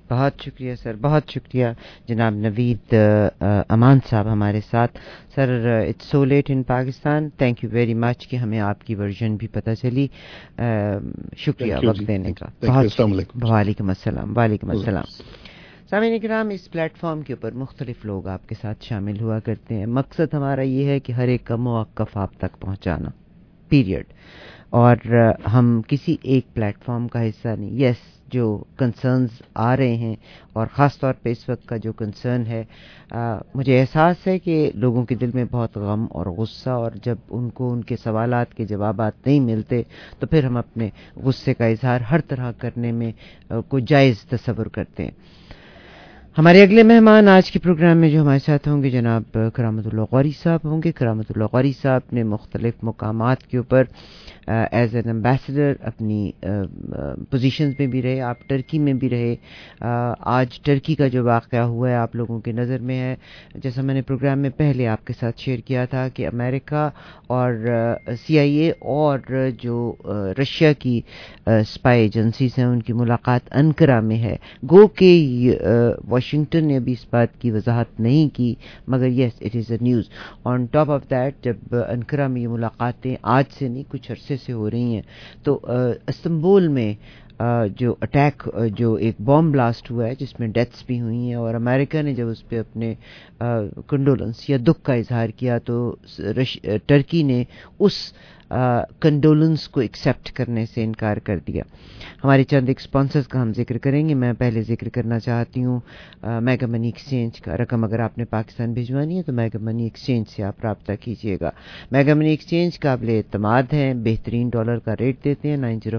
بہت شکریہ سر, بہت شکریہ جناب نوید امان صاحب ہمارے ساتھ. Sir it's so late in Pakistan, thank you very much کہ ہمیں آپ کی ورژن بھی پتہ چلی. شکریہ وقت دینے کا. السلام علیکم. وعلیکم السلام. وعلیکم السلام. سامعین کرام, اس پلیٹ فارم کے اوپر مختلف لوگ آپ کے ساتھ شامل ہوا کرتے ہیں. مقصد ہمارا یہ ہے کہ ہر ایک کا موقف آپ تک پہنچانا, پیریڈ. اور ہم کسی ایک پلیٹ فارم کا حصہ نہیں. یس, جو کنسرنز آ رہے ہیں اور خاص طور پہ اس وقت کا جو کنسرن ہے, مجھے احساس ہے کہ لوگوں کے دل میں بہت غم اور غصہ, اور جب ان کو ان کے سوالات کے جوابات نہیں ملتے تو پھر ہم اپنے غصے کا اظہار ہر طرح کرنے میں کوئی جائز تصور کرتے ہیں. ہمارے اگلے مہمان آج کے پروگرام میں جو ہمارے ساتھ ہوں گے جناب کرامت اللہ قوری صاحب ہوں گے. کرامت اللہ قوری صاحب نے مختلف مقامات کے اوپر ایز این ایمبیسڈر اپنی پوزیشنز میں بھی رہے. آپ ٹرکی میں بھی رہے. آج ٹرکی کا جو واقعہ ہوا ہے آپ لوگوں کے نظر میں ہے. جیسا میں نے پروگرام میں پہلے آپ کے ساتھ شیئر کیا تھا کہ امریکہ اور CIA اور جو رشیا کی اسپائی ایجنسیز ہیں ان کی ملاقات انقرہ میں ہے. گو کہ واشنگٹن نے ابھی اس بات کی وضاحت نہیں کی, مگر yes it is a news. On top of that, جب انقرہ میں یہ ملاقاتیں آج سے نہیں کچھ عرصے سے ہو رہی ہیں, تو استنبول میں جو اٹیک, جو ایک بام بلاسٹ ہوا ہے جس میں ڈیتھس بھی ہوئی ہیں, اور امریکہ نے جب اس پہ اپنے کنڈولنس یا دکھ کا اظہار کیا تو ٹرکی نے اس کنڈولنس کو ایکسیپٹ کرنے سے انکار کر دیا. ہمارے چند ایک اسپانسرز کا ہم ذکر کریں گے. میں پہلے ذکر کرنا چاہتی ہوں میگا منی ایکسچینج کا. رقم اگر آپ نے پاکستان بھجوانی ہے تو میگا منی ایکسچینج سے آپ رابطہ کیجیے گا. میگا منی ایکسچینج قابل اعتماد ہیں, بہترین ڈالر کا ریٹ دیتے ہیں.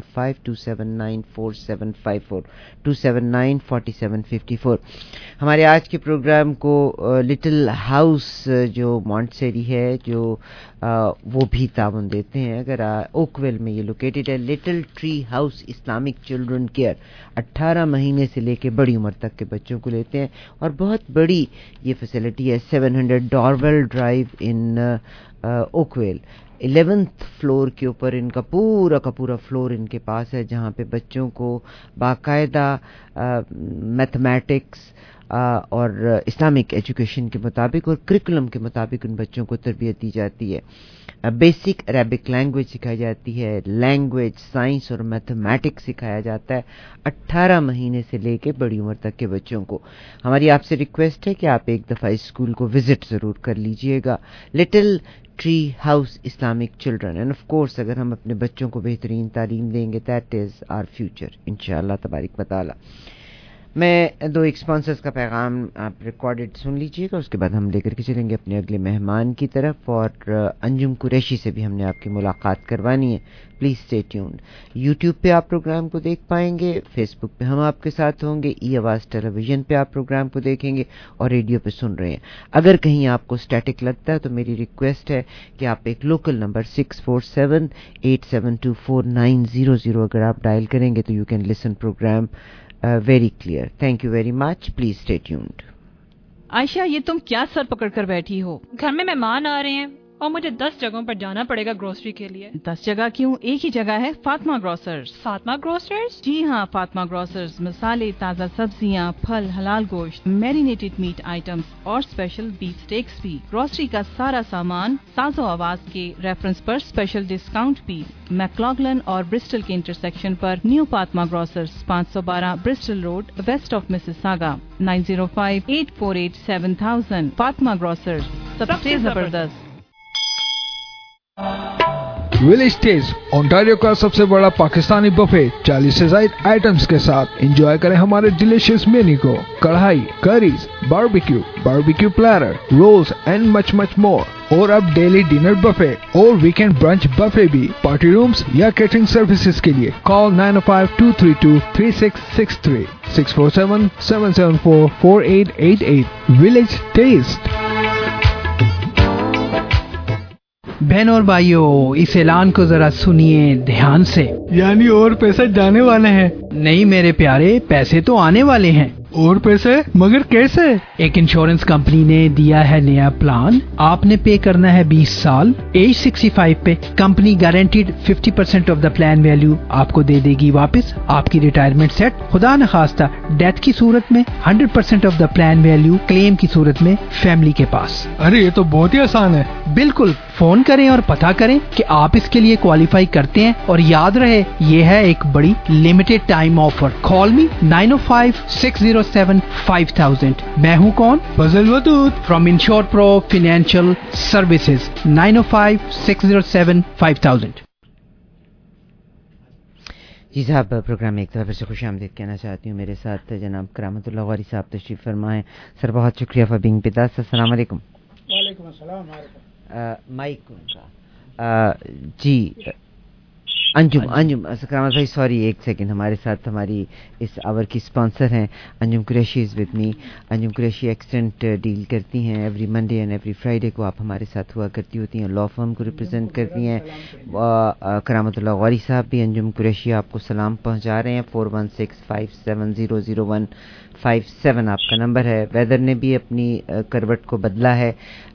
9052794754 2794754. ہمارے آج کے پروگرام کو لٹل ہاؤس جو مونٹسیری ہے جو وہ بھی تعاون دیتے ہیں. اگر اوکویل میں یہ لوکیٹڈ ہے, little tree house Islamic children care. 18 مہینے سے لے کے بڑی عمر تک کے بچوں کو لیتے ہیں, اور بہت بڑی یہ فیسلٹی ہے. 700 ڈارول ڈرائیو ان اوکویل. 11th فلور کے اوپر ان کا پورا فلور ان کے پاس ہے, جہاں پہ بچوں کو باقاعدہ میتھمیٹکس اور اسلامک ایجوکیشن کے مطابق اور کریکولم کے مطابق ان بچوں کو تربیت دی جاتی ہے. بیسک عربک لینگویج سکھائی جاتی ہے, لینگویج, سائنس اور میتھمیٹکس سکھایا جاتا ہے 18 مہینے سے لے کے بڑی عمر تک کے بچوں کو. ہماری آپ سے ریکویسٹ ہے کہ آپ ایک دفعہ اس اسکول کو وزٹ ضرور کر لیجئے گا, little tree house Islamic children. And of course اگر ہم اپنے بچوں کو بہترین تعلیم دیں گے, دیٹ از آر فیوچر انشاءاللہ تبارک و تعالی. میں دو ایک اسپانسرز کا پیغام آپ ریکارڈڈ سن لیجئے گا, اس کے بعد ہم لے کر کے چلیں گے اپنے اگلے مہمان کی طرف. اور انجم قریشی سے بھی ہم نے آپ کی ملاقات کروانی ہے. Please stay tuned. یوٹیوب پہ آپ پروگرام کو دیکھ پائیں گے, فیس بک پہ ہم آپ کے ساتھ ہوں گے, ای آواز ٹیلی ویژن پہ آپ پروگرام کو دیکھیں گے, اور ریڈیو پہ سن رہے ہیں. اگر کہیں آپ کو اسٹیٹک لگتا ہے تو میری ریکویسٹ ہے کہ آپ ایک لوکل نمبر 647-872-4900 اگر آپ ڈائل کریں گے تو you can listen programme very clear. Thank you very much. Please stay tuned. Ayesha, یہ تم کیا سر پکڑ کر بیٹھی ہو؟ گھر میں مہمان آ رہے ہیں اور مجھے 10 جگہوں پر جانا پڑے گا گروسری کے لیے. 10 جگہ کیوں؟ ایک ہی جگہ ہے, فاطمہ گروسرز. فاطمہ گروسرز؟ جی ہاں, فاطمہ گروسرز مسالے, تازہ سبزیاں, پھل, حلال گوشت, میرینیٹڈ میٹ آئٹمز اور اسپیشل بیف سٹیکس بھی. گروسری کا سارا سامان ساز و آواز کے ریفرنس پر اسپیشل ڈسکاؤنٹ بھی. میکلاگلن اور برسٹل کے انٹرسیکشن پر new Fatima grocers, 512 Bristol road, west of Mississauga. 9058487000. Fatima grocers, سب سے زبردست. ویلیج ٹیز اونٹاریو کا سب سے بڑا پاکستانی بفے 40 سے زائد آئٹمز کے ساتھ. انجوائے کریں ہمارے ڈیلیشیس مینو کو. Karahi, curries, barbecue platter, rolls and much more. اور اب ڈیلی ڈنر بفے اور ویکینڈ برنچ بفے بھی. پارٹی رومز یا کیٹرنگ سروسز کے لیے کال 905-232-3663 647-774-4888. Village test. بہنوں اور بھائیوں, اس اعلان کو ذرا سنیے دھیان سے. یعنی اور پیسے جانے والے ہیں؟ نہیں میرے پیارے, پیسے تو آنے والے ہیں. और पैसे? मगर कैसे? एक इंश्योरेंस कंपनी ने दिया है नया प्लान, आपने पे करना है 20 साल, एज 65 पे company guaranteed 50% of the plan value आपको दे देगी वापस, आपकी रिटायरमेंट सेट, खुदा न खास्ता डेथ की सूरत में 100% of the plan value, claim की सूरत में फैमिली के पास। अरे ये तो बहुत ही आसान है। बिल्कुल, फोन करें और पता करें कि आप इसके लिए क्वालिफाई करते हैं, और याद रहे ये है एक बड़ी limited time offer. Call me 905-607-5000। मैं हूँ कौन? Fazal Wadood from insure pro financial services. 905-607-5000। जी साहब, प्रोग्राम में एक तरह से खुश आमदीद कहना चाहती हूँ। मेरे साथ जनाब करामतुल्लाह गौरी साहब तशरीफ फरमा है। सर बहुत शुक्रिया फॉर बीइंग विद अस। अस्सलाम वालेकुम। वालेकुम अस्सलाम। माइक उनका जी अंजुम करामत भाई, सॉरी एक सेकंड, हमारे साथ हमारी इस आवर की स्पॉन्सर हैं Anjum Qureshi is with me. Anjum Qureshi accident deal करती हैं every Monday and every Friday को, आप हमारे साथ हुआ करती होती हैं, लॉ फर्म को रिप्रेजेंट करती हैं। करामतुल्लाह गौरी साहब भी अंजुम कुरैशी आपको सलाम पहुंचा रहे हैं। 4165700157 आपका नंबर है। वेदर ने भी अपनी करवट को बदला है,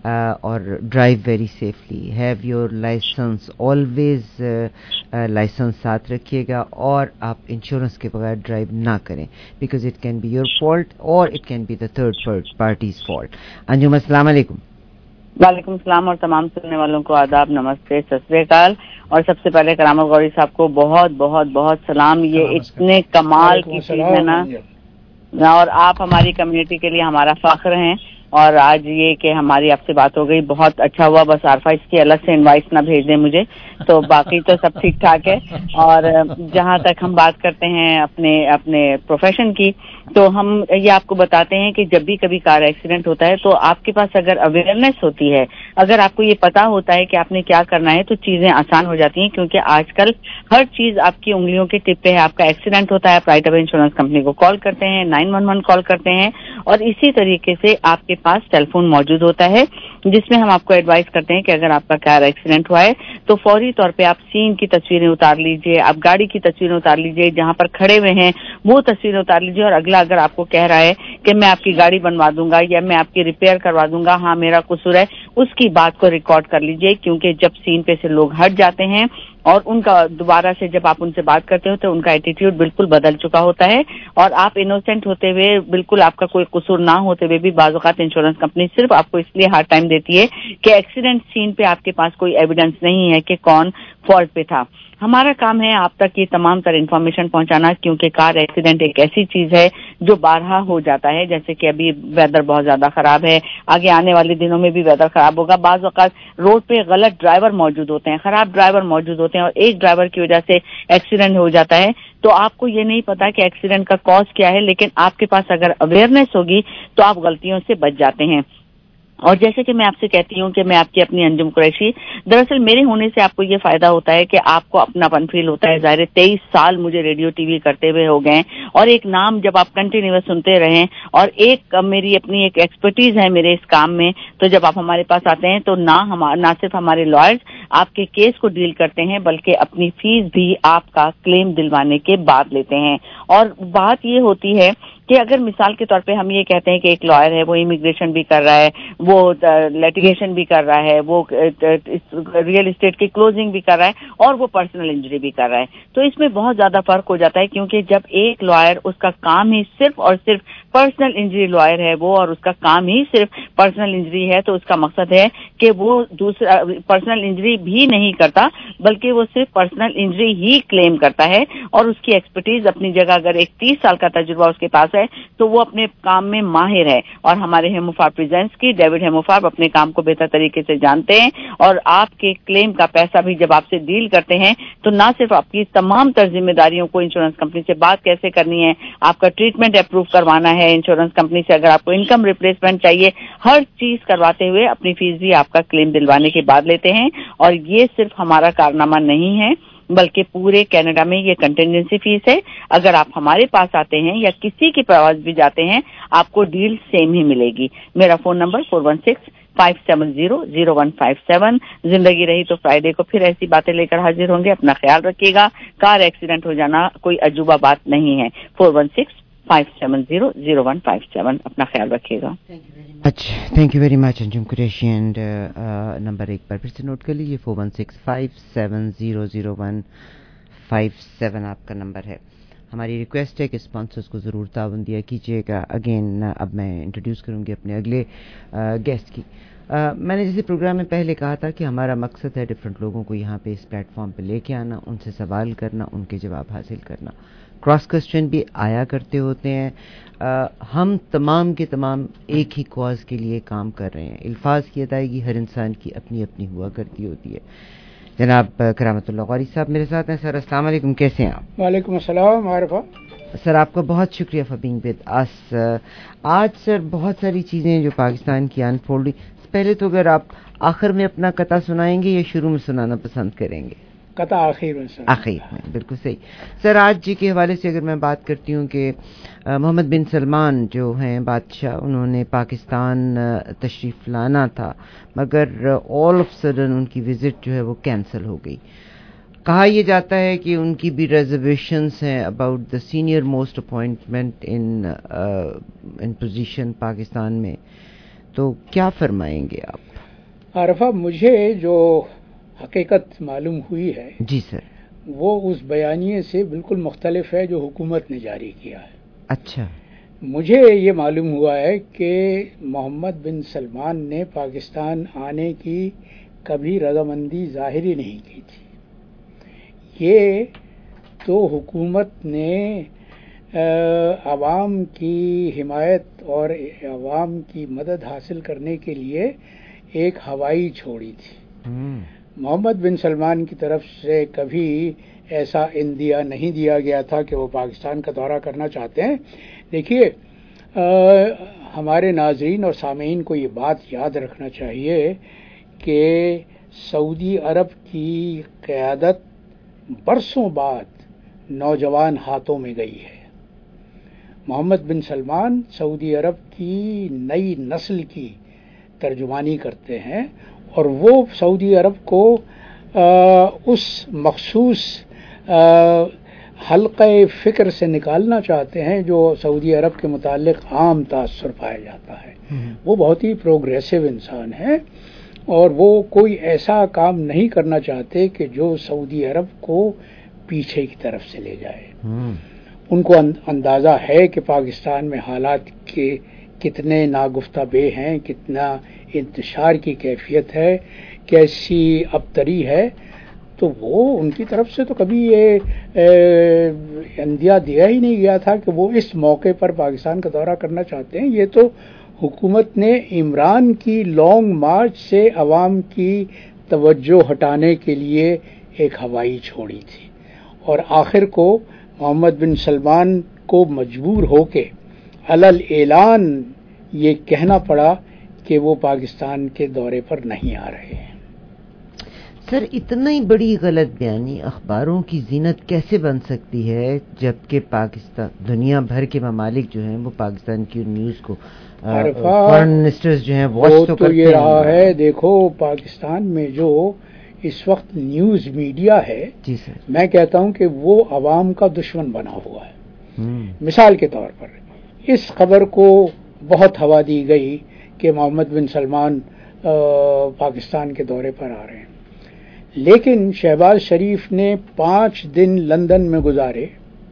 और drive very safely, have your licence always, licence साथ रखिएगा, और आप इंश्योरेंस के बगैर ड्राइव ना करें, because it can be your fault और it can be the third party's fault. Anjum अस्सलाम वालेकुम। वालेकुम सलाम, और तमाम सुनने वालों को आदाब, नमस्ते, सत श्री अकाल। और सबसे पहले करामत गौरी साहब को बहुत बहुत बहुत सलाम। ये इतने कमाल की चीज है ना, और आप हमारी कम्युनिटी के लिए हमारा फख्र हैं। और आज ये कि हमारी आपसे बात हो गई, बहुत अच्छा हुआ। बस आरफा इसकी अलग से इनवाइस ना भेज दें मुझे, तो बाकी तो सब ठीक ठाक है। और जहाँ तक हम बात करते हैं अपने प्रोफेशन की, तो हम ये आपको बताते हैं कि जब भी कभी कार एक्सीडेंट होता है, तो आपके पास अगर अवेयरनेस होती है, अगर आपको ये पता होता है कि आपने क्या करना है, तो चीजें आसान हो जाती हैं। क्योंकि आजकल हर चीज आपकी उंगलियों के टिप पे है। आपका एक्सीडेंट होता है, आप राइट अवे इंश्योरेंस कंपनी को कॉल करते हैं, 911 कॉल करते हैं, और इसी तरीके से आपके पास टेलीफोन मौजूद होता है, जिसमें हम आपको एडवाइस करते हैं कि अगर आपका कार एक्सीडेंट हुआ है तो फौरी तौर पे आप सीन की तस्वीरें उतार लीजिए, आप गाड़ी की तस्वीरें उतार लीजिए, जहां पर खड़े हुए हैं वो तस्वीरें उतार लीजिए। और अगला अगर आपको कह रहा है कि मैं आपकी गाड़ी बनवा दूंगा या मैं आपकी रिपेयर करवा दूंगा, हाँ मेरा कसूर है, उसकी बात को रिकॉर्ड कर लीजिए। क्योंकि जब सीन पे से लोग हट जाते हैं और उनका दोबारा से जब आप उनसे बात करते हो, तो उनका एटीट्यूड बिल्कुल बदल चुका होता है, और आप इनोसेंट होते हुए, बिल्कुल आपका कोई कसूर ना होते हुए भी बाज़ औक़ात इंश्योरेंस कंपनी सिर्फ आपको इसलिए हार्ड टाइम देती है कि एक्सीडेंट सीन पे आपके पास कोई एविडेंस नहीं है कि कौन फॉल्ट पे था। हमारा काम है आप तक ये तमाम तर इन्फॉर्मेशन पहुंचाना, क्योंकि कार एक्सीडेंट एक ऐसी चीज है जो बारहा हो जाता है। जैसे कि अभी वेदर बहुत ज्यादा खराब है, आगे आने वाले दिनों में भी वेदर खराब होगा। बाज़ औक़ात रोड पे गलत ड्राइवर मौजूद होते हैं, खराब ड्राइवर मौजूद होते हैं, और एक ड्राइवर की वजह से एक्सीडेंट हो जाता है। तो आपको ये नहीं पता कि एक्सीडेंट का कॉज क्या है, लेकिन आपके पास अगर अवेयरनेस होगी तो आप गलतियों से बच जाते हैं। और जैसे कि मैं आपसे कहती हूँ कि मैं आपकी अपनी अंजुम कुरैशी, दरअसल मेरे होने से आपको ये फायदा होता है कि आपको अपनापन फील होता है। ज़ाहिर 23 साल मुझे रेडियो टीवी करते हुए हो गए, और एक नाम जब आप कंटिन्यूअस सुनते रहें, और एक मेरी अपनी एक एक्सपर्टीज है मेरे इस काम में, तो जब आप हमारे पास आते हैं तो ना सिर्फ हमारे लॉयर्स आपके केस को डील करते हैं, बल्कि अपनी फीस भी आपका क्लेम दिलवाने के बाद लेते हैं। और बात ये होती है कि अगर मिसाल के तौर पे हम ये कहते हैं कि एक लॉयर है, वो इमिग्रेशन भी कर रहा है, वो लिटिगेशन भी कर रहा है, वो रियल एस्टेट की क्लोजिंग भी कर रहा है, और वो पर्सनल इंजरी भी कर रहा है, तो इसमें बहुत ज्यादा फर्क हो जाता है। क्योंकि जब एक लॉयर, उसका काम ही सिर्फ और सिर्फ पर्सनल इंजरी लॉयर है वो, और उसका काम ही सिर्फ पर्सनल इंजरी है, तो उसका मकसद है कि वो दूसरा पर्सनल इंजरी भी नहीं करता, बल्कि वो सिर्फ पर्सनल इंजरी ही क्लेम करता है। और उसकी एक्सपर्टीज अपनी जगह, अगर एक 30 साल का तजुर्बा उसके पास है, तो वो अपने काम में माहिर है। और हमारे हेमोफार्ब प्रेजेंस की डेविड हेमोफार्ब अपने काम को बेहतर तरीके से जानते हैं, और आपके क्लेम का पैसा भी जब आपसे डील करते हैं, तो ना सिर्फ आपकी तमाम तर जिम्मेदारियों को इंश्योरेंस कंपनी से बात कैसे करनी है, आपका ट्रीटमेंट अप्रूव करवाना है इंश्योरेंस कंपनी से, अगर आपको इनकम रिप्लेसमेंट चाहिए, हर चीज करवाते हुए अपनी फीस भी आपका क्लेम दिलवाने के बाद लेते हैं। और ये सिर्फ हमारा कारनामा नहीं है, बल्कि पूरे कनाडा में ये कंटिजेंसी फीस है। अगर आप हमारे पास आते हैं या किसी के पास भी जाते हैं, आपको डील सेम ही मिलेगी। मेरा फोन नंबर 416-570-0157। जिंदगी रही तो फ्राइडे को फिर ऐसी बातें लेकर हाजिर होंगे। अपना ख्याल रखिएगा। कार एक्सीडेंट हो जाना कोई अजूबा बात नहीं है। 416-570-0157. अपना ख्याल रखिएगा. Thank you very much Anjum Qureshi. And number एक बार फिर से नोट कर लीजिए, 416-570-0157 आपका नंबर है. हमारी रिक्वेस्ट है कि स्पॉन्सर्स को ज़रूर ताउन दिया कीजिएगा. अगेन अब मैं इंट्रोड्यूस करूँगी अपने अगले गेस्ट की. मैंने जैसे प्रोग्राम में पहले कहा था कि हमारा मकसद है डिफरेंट लोगों को यहाँ पे इस प्लेटफॉर्म पे लेके आना, उनसे सवाल करना, उनके जवाब हासिल करना. क्रॉस क्वेश्चन भी आया करते होते हैं. हम तमाम के तमाम एक ही कॉज के लिए काम कर रहे हैं. अल्फाज की अदायगी हर इंसान की अपनी अपनी हुआ करती होती है. जनाब करामतुल्लाह गौरी साहब मेरे साथ हैं. सर अस्सलाम वालेकुम, कैसे हैं आप? वालेकुम अस्सलाम आरिफा. सर आपका बहुत शुक्रिया फॉर बीइंग विद अस. आज सर बहुत सारी चीज़ें जो पाकिस्तान की अनफोल्ड हुई. पहले तो अगर आप आखिर में अपना कथा सुनाएंगे या शुरू में सुनाना पसंद करेंगे? कथा आखिर में. आखिर में, बिल्कुल सही. सर आज जी के हवाले से अगर मैं बात करती हूँ कि मोहम्मद बिन सलमान जो हैं बादशाह, उन्होंने पाकिस्तान तशरीफ़ लाना था, मगर ऑल ऑफ सडन उनकी विज़िट जो है वो कैंसिल हो गई. कहा यह जाता है कि उनकी भी रिजर्वेशंस हैं about the senior most appointment in position Pakistan में. तो क्या फरमाएंगे आप? आरफा, मुझे जो हकीकत मालूम हुई है जी सर, वो उस बयानिए से बिल्कुल मुख्तलिफ है जो हुकूमत ने जारी किया है. अच्छा. मुझे ये मालूम हुआ है कि मोहम्मद बिन सलमान ने पाकिस्तान आने की कभी रजामंदी जाहिर ही नहीं की थी. ये तो हुकूमत ने आवाम की हिमायत और आवाम की मदद हासिल करने के लिए एक हवाई छोड़ी थी. मोहम्मद बिन सलमान की तरफ से कभी ऐसा इंदिया नहीं दिया गया था कि वो पाकिस्तान का दौरा करना चाहते हैं. देखिए, हमारे नाजरीन और सामीन को ये बात याद रखना चाहिए कि सऊदी अरब की क़यादत बरसों बाद नौजवान हाथों में गई है. मोहम्मद बिन सलमान सऊदी अरब की नई नस्ल की तर्जुमानी करते हैं और वो सऊदी अरब को उस मखसूस हल्क़े फ़िक्र से निकालना चाहते हैं जो सऊदी अरब के मुताल्लिक़ आम तासुर पाया जाता है. वो बहुत ही प्रोग्रेसिव इंसान है और वो कोई ऐसा काम नहीं करना चाहते कि जो सऊदी अरब को पीछे की तरफ से ले जाए. उनको अंदाज़ा है कि पाकिस्तान में हालात के कितने नागुफ्ता बे हैं, कितना इंतशार की कैफियत है, कैसी अबतरी है. तो वो उनकी तरफ से तो कभी ये अंदिया दिया ही नहीं गया था कि वो इस मौके पर पाकिस्तान का दौरा करना चाहते हैं. ये तो हुकूमत ने इमरान की लॉन्ग मार्च से अवाम की तवज्जो हटाने के लिए एक हवाई छोड़ी थी और आखिर को मोहम्मद बिन सलमान को मजबूर होके अलल ऐलान ये कहना पड़ा कि वो पाकिस्तान के दौरे पर नहीं आ रहे हैं. सर इतनी बड़ी गलत बयानी अखबारों की जीनत कैसे बन सकती है जबकि पाकिस्तान दुनिया भर के ममालिक जो हैं वो पाकिस्तान की न्यूज़ को फॉरेन मिनिस्टर्स जो हैं वॉच तो करते हैं. ये रहा है, देखो पाकिस्तान में जो इस वक्त न्यूज़ मीडिया है जी सर, मैं कहता हूं कि वो अवाम का दुश्मन बना हुआ है. मिसाल के तौर पर इस खबर को बहुत हवा दी गई कि मोहम्मद बिन सलमान पाकिस्तान के दौरे पर आ रहे हैं, लेकिन शहबाज शरीफ ने 5 दिन लंदन में गुजारे.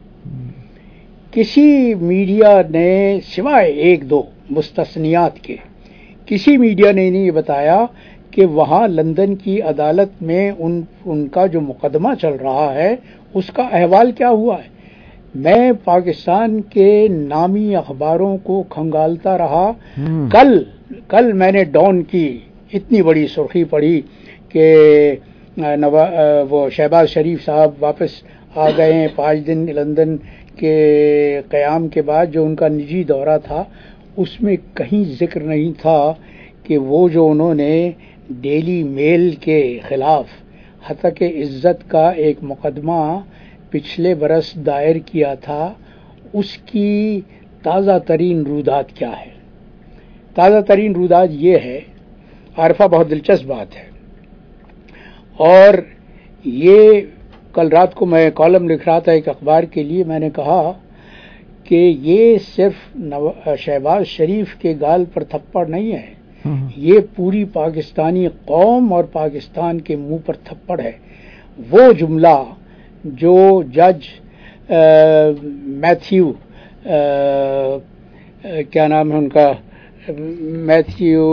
किसी मीडिया ने सिवाय 1-2 मुस्तस्नियात के किसी मीडिया ने नहीं बताया कि वहाँ लंदन की अदालत में उनका जो मुकदमा चल रहा है उसका अहवाल क्या हुआ है. मैं पाकिस्तान के नामी अखबारों को खंगालता रहा. कल मैंने डॉन की इतनी बड़ी सुर्खी पढ़ी कि वो शहबाज शरीफ साहब वापस आ गए हैं 5 दिन लंदन के क़याम के बाद. जो उनका निजी दौरा था उसमें कहीं जिक्र नहीं था कि वो जो उन्होंने डेली मेल के ख़िलाफ़ हतक इज़्ज़त का एक मुकदमा पिछले बरस दायर किया था, उसकी ताज़ा तरीन रूदात क्या है. ताज़ा तरीन रूदात ये है आरफा, बहुत दिलचस्प बात है. और ये कल रात को मैं कॉलम लिख रहा था एक अखबार के लिए. मैंने कहा کہ یہ صرف شہباز شریف کے گال پر تھپڑ نہیں ہے، یہ پوری پاکستانی قوم اور پاکستان کے منہ پر تھپڑ ہے. وہ جملہ جو جج میتھیو کیا نام ہے ان کا، میتھیو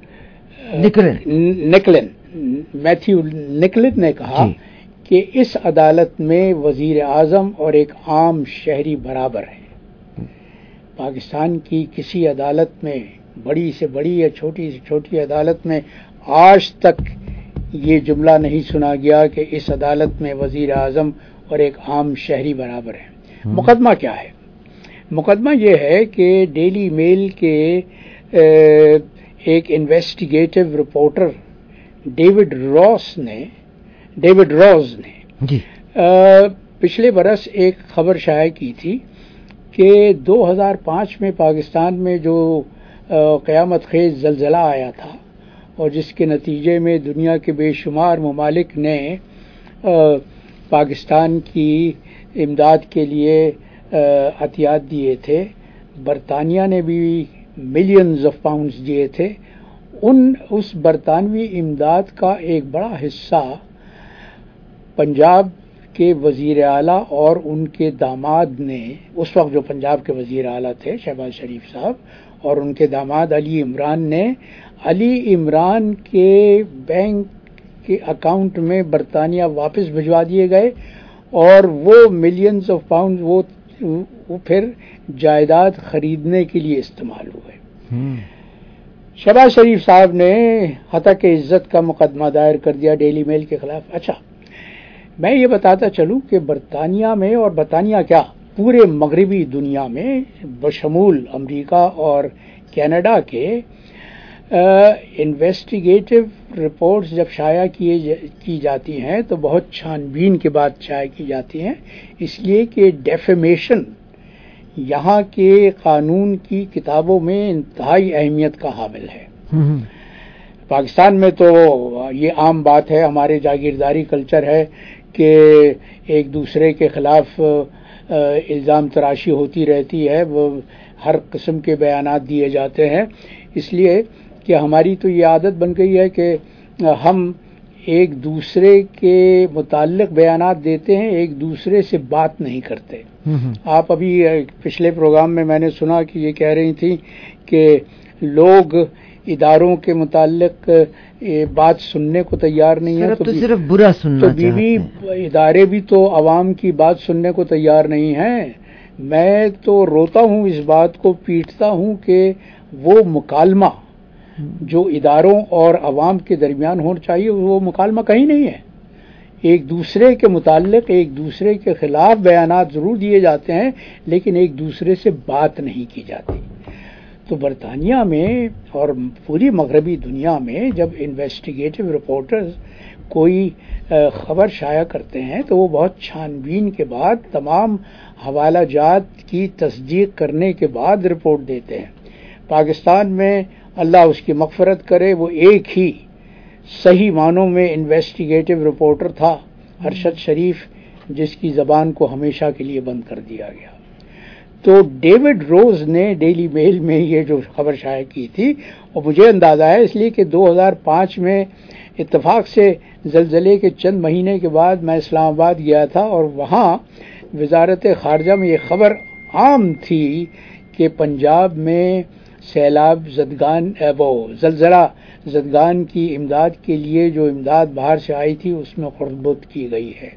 نکلن نے کہا کہ اس عدالت میں وزیر اعظم اور ایک عام شہری برابر ہیں. پاکستان کی کسی عدالت میں، بڑی سے بڑی یا چھوٹی سے چھوٹی عدالت میں آج تک یہ جملہ نہیں سنا گیا کہ اس عدالت میں وزیر اعظم اور ایک عام شہری برابر ہیں. مقدمہ کیا ہے؟ مقدمہ یہ ہے کہ ڈیلی میل کے ایک انویسٹیگیٹو رپورٹر ڈیوڈ روز نے پچھلے برس ایک خبر شائع کی تھی کہ 2005 میں پاکستان میں جو قیامت خیز زلزلہ آیا تھا اور جس کے نتیجے میں دنیا کے بے شمار ممالک نے پاکستان کی امداد کے لیے عطیات دیے تھے، برطانیہ نے بھی ملینز آف پاؤنڈز دیے تھے. اس برطانوی امداد کا ایک بڑا حصہ پنجاب کے وزیر اعلیٰ اور ان کے داماد نے، اس وقت جو پنجاب کے وزیر اعلیٰ تھے شہباز شریف صاحب، اور ان کے داماد علی عمران نے علی عمران کے بینک کے اکاؤنٹ میں برطانیہ واپس بھجوا دیے گئے اور وہ ملینز آف پاؤنڈ وہ پھر جائیداد خریدنے کے لیے استعمال ہوئے. شہباز شریف صاحب نے ہتک عزت کا مقدمہ دائر کر دیا ڈیلی میل کے خلاف. اچھا، میں یہ بتاتا چلوں کہ برطانیہ میں، اور برطانیہ کیا پورے مغربی دنیا میں بشمول امریکہ اور کینیڈا کے انویسٹیگیٹو رپورٹس جب شائع کی جاتی ہیں تو بہت چھان بین کے بعد شائع کی جاتی ہیں، اس لیے کہ ڈیفیمیشن یہاں کے قانون کی کتابوں میں انتہائی اہمیت کا حامل ہے. پاکستان میں تو یہ عام بات ہے، ہمارے جاگیرداری کلچر ہے کہ ایک دوسرے کے خلاف الزام تراشی ہوتی رہتی ہے، وہ ہر قسم کے بیانات دیے جاتے ہیں. اس لیے کہ ہماری تو یہ عادت بن گئی ہے کہ ہم ایک دوسرے کے متعلق بیانات دیتے ہیں، ایک دوسرے سے بات نہیں کرتے. آپ ابھی پچھلے پروگرام میں میں نے سنا کہ یہ کہہ رہی تھی کہ لوگ اداروں کے متعلق بات سننے کو تیار نہیں ہے، تو صرف برا سننا چاہتے ہیں. ادارے بھی تو عوام کی بات سننے کو تیار نہیں ہیں. میں تو روتا ہوں، اس بات کو پیٹتا ہوں کہ وہ مکالمہ جو اداروں اور عوام کے درمیان ہونا چاہیے وہ مکالمہ کہیں نہیں ہے. ایک دوسرے کے متعلق ایک دوسرے کے خلاف بیانات ضرور دیے جاتے ہیں لیکن ایک دوسرے سے بات نہیں کی جاتی. تو برطانیہ میں اور پوری مغربی دنیا میں جب انویسٹیگیٹو رپورٹرز کوئی خبر شائع کرتے ہیں تو وہ بہت چھان بین کے بعد تمام حوالہ جات کی تصدیق کرنے کے بعد رپورٹ دیتے ہیں. پاکستان میں اللہ اس کی مغفرت کرے وہ ایک ہی صحیح معنوں میں انویسٹیگیٹو رپورٹر تھا، ارشد شریف، جس کی زبان کو ہمیشہ کے لیے بند کر دیا گیا. تو ڈیوڈ روز نے ڈیلی میل میں یہ جو خبر شائع کی تھی، اور مجھے اندازہ ہے اس لیے کہ 2005 میں اتفاق سے زلزلے کے چند مہینے کے بعد میں اسلام آباد گیا تھا اور وہاں وزارت خارجہ میں یہ خبر عام تھی کہ پنجاب میں سیلاب زدگان زلزلہ زدگان کی امداد کے لیے جو امداد باہر سے آئی تھی اس میں خردبد کی گئی ہے.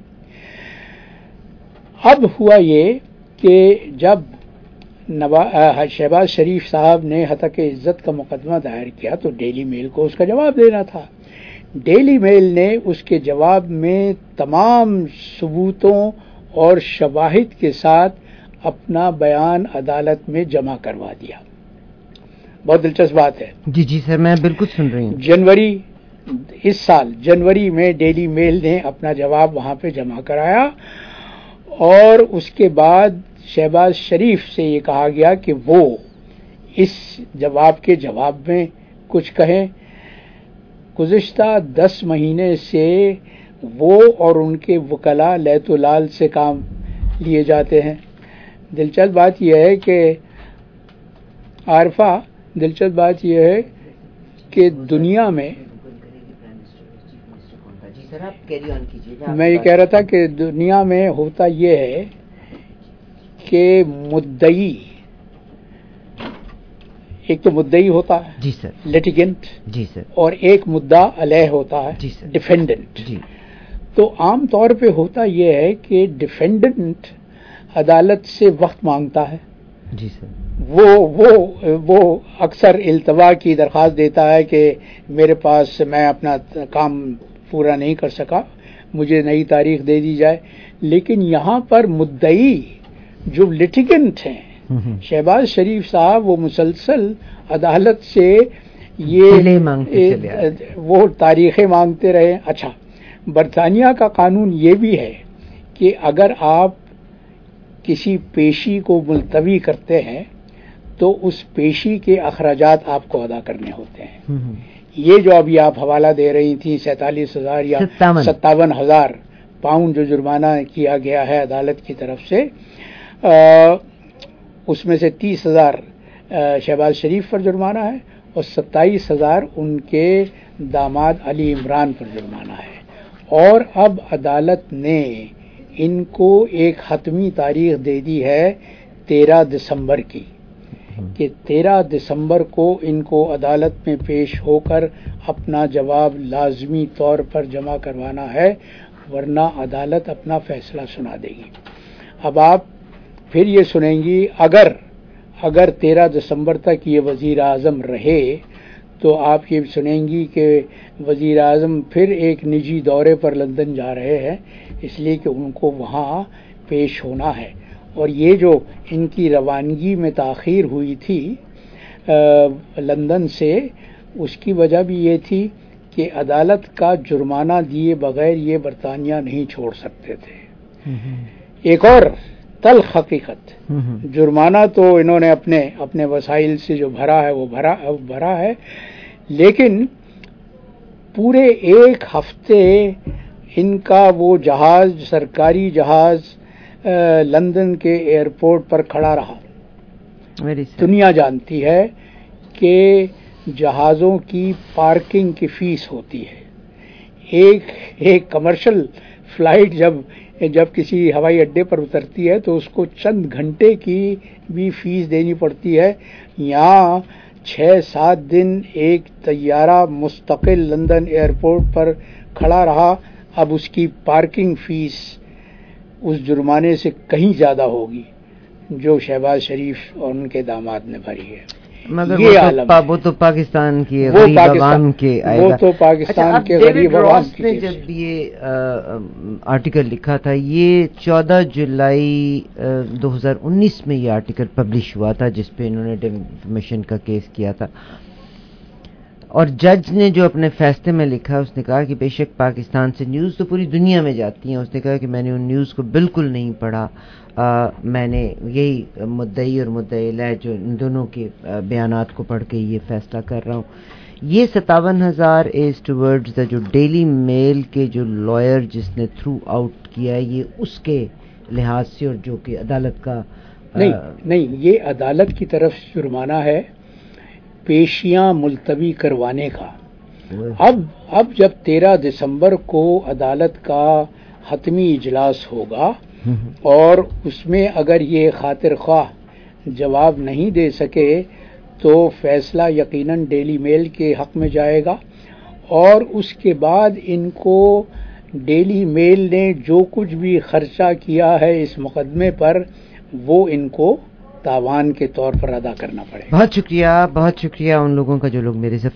اب ہوا یہ کہ جب شہباز شریف صاحب نے ہتک عزت کا مقدمہ دائر کیا تو ڈیلی میل کو اس کا جواب دینا تھا. ڈیلی میل نے اس کے جواب میں تمام ثبوتوں اور شواہد کے ساتھ اپنا بیان عدالت میں جمع کروا دیا. بہت دلچسپ بات ہے. جی سر، میں بالکل سن رہی ہوں. اس سال جنوری میں ڈیلی میل نے اپنا جواب وہاں پہ جمع کرایا اور اس کے بعد شہباز شریف سے یہ کہا گیا کہ وہ اس جواب کے جواب میں کچھ کہیں. گزشتہ 10 مہینے سے وہ اور ان کے وکلاء لیت و لال سے کام لیے جاتے ہیں. دلچسپ بات یہ ہے کہ عارفہ، دلچسپ بات یہ ہے کہ دنیا میں، میں یہ کہہ رہا تھا کہ دنیا میں ہوتا یہ ہے کہ مدعی، ایک تو مدعی ہوتا ہے جی سر، لیٹیگنٹ، جی سر، اور ایک مدعا علیہ ہوتا ہے جی سر، ڈیفینڈنٹ. جی. تو عام طور پہ ہوتا یہ ہے کہ ڈیفینڈنٹ عدالت سے وقت مانگتا ہے. جی سر. وہ اکثر التوا کی درخواست دیتا ہے کہ میرے پاس، میں اپنا کام پورا نہیں کر سکا، مجھے نئی تاریخ دے دی جائے. لیکن یہاں پر مدعی جو لٹیگنٹ ہیں، شہباز شریف صاحب، وہ مسلسل عدالت سے یہ وہ تاریخیں مانگتے رہے. اچھا، برطانیہ کا قانون یہ بھی ہے کہ اگر آپ کسی پیشی کو ملتوی کرتے ہیں تو اس پیشی کے اخراجات آپ کو ادا کرنے ہوتے ہیں. یہ جو ابھی آپ حوالہ دے رہی تھیں 47,000 یا 57,000 پاؤنڈ جو جرمانہ کیا گیا ہے عدالت کی طرف سے، اس میں سے 30,000 شہباز شریف پر جرمانہ ہے اور 27,000 ان کے داماد علی عمران پر جرمانہ ہے. اور اب عدالت نے ان کو ایک حتمی تاریخ دے دی ہے 13 دسمبر کی، کہ 13 دسمبر کو ان کو عدالت میں پیش ہو کر اپنا جواب لازمی طور پر جمع کروانا ہے، ورنہ عدالت اپنا فیصلہ سنا دے گی. اب آپ پھر یہ سنیں گی، اگر 13 دسمبر تک یہ وزیر اعظم رہے تو آپ یہ سنیں گی کہ وزیر اعظم پھر ایک نجی دورے پر لندن جا رہے ہیں، اس لیے کہ ان کو وہاں پیش ہونا ہے. اور یہ جو ان کی روانگی میں تاخیر ہوئی تھی لندن سے، اس کی وجہ بھی یہ تھی کہ عدالت کا جرمانہ دیے بغیر یہ برطانیہ نہیں چھوڑ سکتے تھے. ایک اور تلخ حقیقت، جرمانہ تو انہوں نے اپنے وسائل سے جو بھرا ہے وہ بھرا ہے، لیکن پورے ایک ہفتے ان کا وہ جہاز، سرکاری جہاز، لندن کے ایئرپورٹ پر کھڑا رہا. دنیا جانتی ہے کہ جہازوں کی پارکنگ کی فیس ہوتی ہے. ایک کمرشل فلائٹ جب کسی ہوائی اڈے پر اترتی ہے تو اس کو چند گھنٹے کی بھی فیس دینی پڑتی ہے. یہاں 6-7 دن ایک طیارہ مستقل لندن ایئرپورٹ پر کھڑا رہا. اب اس کی پارکنگ فیس اس جرمانے سے کہیں زیادہ ہوگی جو شہباز شریف اور ان کے داماد نے بھری ہے. مگر وہ تو پاکستان کی غریب عوام کے آئے گا. وہ تو پاکستان کے غریب عوام کی. نے جب یہ آرٹیکل لکھا تھا، یہ 14 جولائی 2019 میں یہ آرٹیکل پبلش ہوا تھا جس پہ انہوں نے ڈیفیمیشن کا کیس کیا تھا. اور جج نے جو اپنے فیصلے میں لکھا، اس نے کہا کہ بے شک پاکستان سے نیوز تو پوری دنیا میں جاتی ہیں. اس نے کہا کہ میں نے ان نیوز کو بالکل نہیں پڑھا، میں نے یہی مدعی اور مدعی علیہ جو ان دونوں کے بیانات کو پڑھ کے یہ فیصلہ کر رہا ہوں. یہ 57,000 از ٹورڈز دا جو ڈیلی میل کے جو لائر جس نے تھرو آؤٹ کیا ہے، یہ اس کے لحاظ سے، اور جو کہ عدالت کا نہیں، یہ عدالت کی طرف جرمانہ ہے پیشیاں ملتوی کروانے کا. اب جب 13 دسمبر کو عدالت کا حتمی اجلاس ہوگا اور اس میں اگر یہ خاطر خواہ جواب نہیں دے سکے تو فیصلہ یقیناً ڈیلی میل کے حق میں جائے گا. اور اس کے بعد ان کو ڈیلی میل نے جو کچھ بھی خرچہ کیا ہے اس مقدمے پر، وہ ان کو تاوان کے طور پر ادا کرنا پڑے. بہت شکریہ ان لوگوں کا جو لوگ میرے سے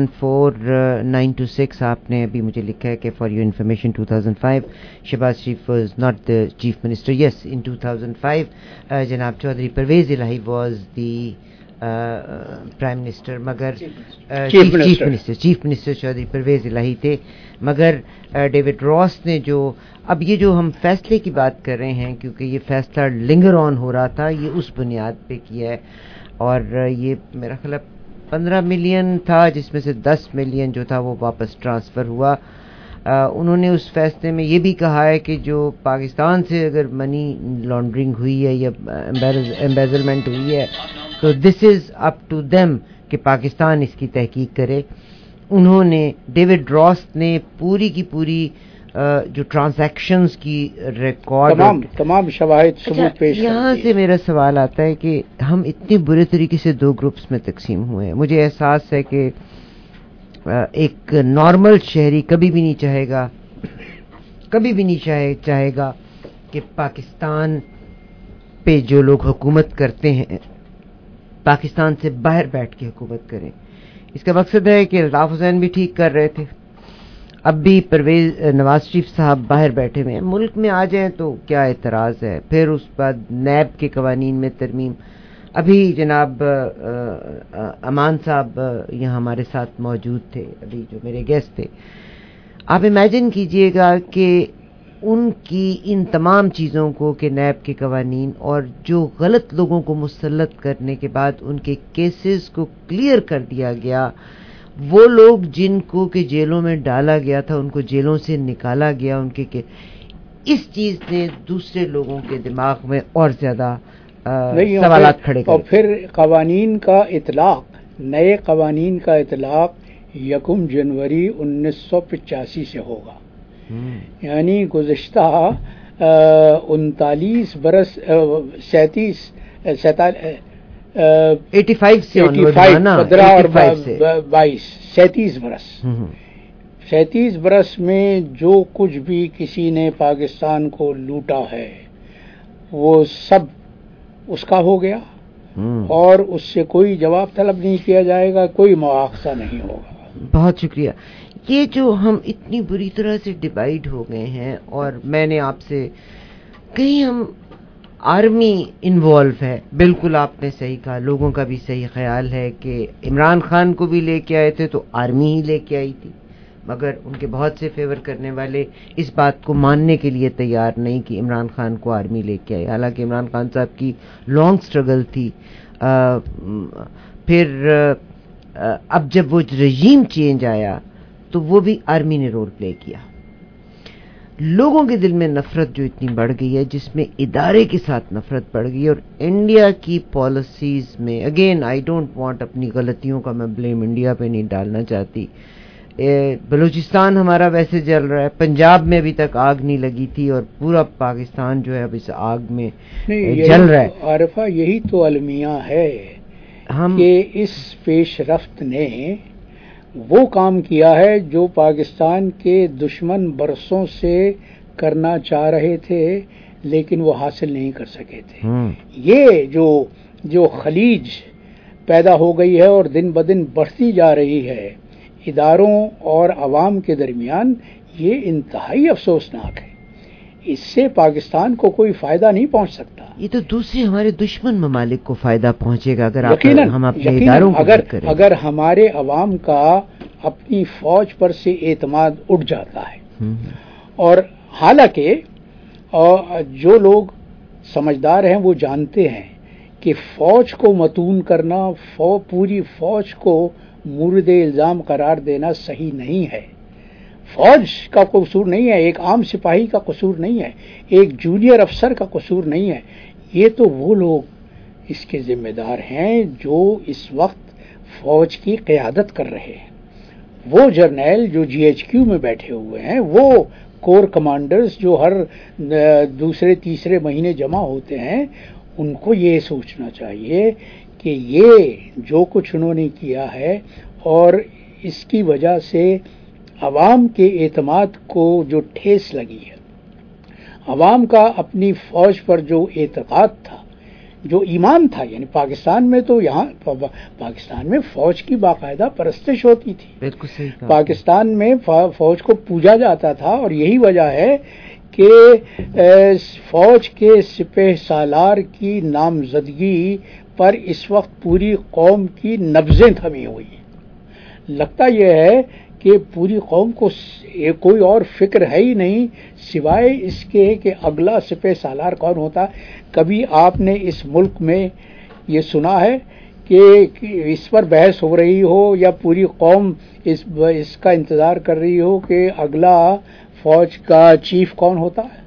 514926 آپ نے ابھی مجھے لکھا ہے کہ for your information 2005 Shahbaz Sharif was not the chief minister. Yes, in 2005 جناب Chaudhry Pervaiz Elahi was the prime minister, مگر چیف منسٹر چودھری پرویز الہی تھے. مگر ڈیوڈ راس نے اب یہ جو ہم فیصلے کی بات کر رہے ہیں، کیونکہ یہ فیصلہ لنگر آن ہو رہا تھا، یہ اس بنیاد پہ کیا ہے. اور یہ میرا خیال 15 ملین تھا، جس میں سے 10 ملین جو تھا وہ واپس ٹرانسفر ہوا. انہوں نے اس فیصلے میں یہ بھی کہا ہے کہ جو پاکستان سے اگر منی لانڈرنگ ہوئی ہے یا ایمبیزلمنٹ ہوئی ہے تو دس از اپ ٹو دیم کہ پاکستان اس کی تحقیق کرے. انہوں نے ڈیوڈ راس نے پوری کی پوری جو ٹرانزیکشنز کی ریکارڈ تمام شواہد ثبوت پیش. یہاں سے میرا سوال آتا ہے کہ ہم اتنے برے طریقے سے دو گروپس میں تقسیم ہوئے ہیں. مجھے احساس ہے کہ ایک نارمل شہری کبھی بھی نہیں چاہے گا کہ پاکستان پہ جو لوگ حکومت کرتے ہیں پاکستان سے باہر بیٹھ کے حکومت کریں. اس کا مقصد ہے کہ الطاف حسین بھی ٹھیک کر رہے تھے, اب بھی نواز شریف صاحب باہر بیٹھے ہوئے ہیں, ملک میں آ جائیں تو کیا اعتراض ہے. پھر اس بعد نیب کے قوانین میں ترمیم. ابھی جناب امان صاحب یہاں ہمارے ساتھ موجود تھے, ابھی جو میرے گیسٹ تھے. آپ امیجن کیجئے گا کہ ان کی ان تمام چیزوں کو کہ نیب کے قوانین اور جو غلط لوگوں کو مسلط کرنے کے بعد ان کے کیسز کو کلیئر کر دیا گیا, وہ لوگ جن کو کہ جیلوں میں ڈالا گیا تھا ان کو جیلوں سے نکالا گیا, ان کے اس چیز نے دوسرے لوگوں کے دماغ میں اور زیادہ سوالات کھڑے کر. اور پھر قوانین کا اطلاق, نئے قوانین کا اطلاق 1 جنوری 1985 سے ہوگا. یعنی گزشتہ 39 برس 85 سے 15 اور 22 37 برس 37 برس میں جو کچھ بھی کسی نے پاکستان کو لوٹا ہے وہ سب اس کا ہو گیا, اور اس سے کوئی جواب طلب نہیں کیا جائے گا, کوئی مواخذہ نہیں ہوگا. بہت شکریہ. یہ جو ہم اتنی بری طرح سے ڈیوائیڈ ہو گئے ہیں, اور میں نے آپ سے کہیں ہم آرمی انوالو ہے, بالکل آپ نے صحیح کہا, لوگوں کا بھی صحیح خیال ہے کہ عمران خان کو بھی لے کے آئے تھے تو آرمی ہی لے کے آئی تھی, مگر ان کے بہت سے فیور کرنے والے اس بات کو ماننے کے لیے تیار نہیں کہ عمران خان کو آرمی لے کے آئی, حالانکہ عمران خان صاحب کی لانگ سٹرگل تھی. پھر اب جب وہ رژیم چینج آیا تو وہ بھی آرمی نے رول پلے کیا. لوگوں کے دل میں نفرت جو اتنی بڑھ گئی ہے, جس میں ادارے کے ساتھ نفرت بڑھ گئی, اور انڈیا کی پالیسیز میں اگین آئی ڈونٹ وانٹ, اپنی غلطیوں کا میں بلیم انڈیا پہ نہیں ڈالنا چاہتی. بلوچستان ہمارا ویسے جل رہا ہے, پنجاب میں ابھی تک آگ نہیں لگی تھی, اور پورا پاکستان جو ہے اب اس آگ میں جل رہا ہے. عارفہ یہی تو المیہ ہے کہ اس پیش رفت نے وہ کام کیا ہے جو پاکستان کے دشمن برسوں سے کرنا چاہ رہے تھے لیکن وہ حاصل نہیں کر سکے تھے. یہ جو خلیج پیدا ہو گئی ہے اور دن بدن بڑھتی جا رہی ہے اداروں اور عوام کے درمیان, یہ انتہائی افسوسناک ہے. اس سے پاکستان کو کوئی فائدہ نہیں پہنچ سکتا. یہ تو دوسرے ہمارے دشمن ممالک کو فائدہ پہنچے گا اگر ہم اپنے اداروں کو کریں. اگر ہمارے عوام کا اپنی فوج پر سے اعتماد اٹھ جاتا ہے, اور حالانکہ جو لوگ سمجھدار ہیں وہ جانتے ہیں کہ فوج کو متون کرنا, پوری فوج کو مورد الزام قرار دینا صحیح نہیں ہے. فوج کا قصور نہیں ہے, ایک عام سپاہی کا قصور نہیں ہے, ایک جونیئر افسر کا قصور نہیں ہے. یہ تو وہ لوگ اس کے ذمہ دار ہیں جو اس وقت فوج کی قیادت کر رہے ہیں. وہ جرنیل جو GHQ میں بیٹھے ہوئے ہیں, وہ کور کمانڈرز جو ہر دوسرے تیسرے مہینے جمع ہوتے ہیں, ان کو یہ سوچنا چاہیے کہ یہ جو کچھ انہوں نے کیا ہے اور اس کی وجہ سے عوام کے اعتماد کو جو ٹھیس لگی ہے, عوام کا اپنی فوج پر جو اعتقاد تھا, جو ایمان تھا, یعنی پاکستان میں تو یہاں پاکستان میں فوج کی باقاعدہ پرستش ہوتی تھی. بالکل صحیح کہا. پاکستان میں فوج کو پوجا جاتا تھا, اور یہی وجہ ہے کہ فوج کے سپہ سالار کی نامزدگی پر اس وقت پوری قوم کی نبضیں تھمی ہوئی ہیں. لگتا یہ ہے کہ پوری قوم کو کوئی اور فکر ہے ہی نہیں سوائے اس کے کہ اگلا سپہ سالار کون ہوتا. کبھی آپ نے اس ملک میں یہ سنا ہے کہ اس پر بحث ہو رہی ہو یا پوری قوم اس کا انتظار کر رہی ہو کہ اگلا فوج کا چیف کون ہوتا ہے؟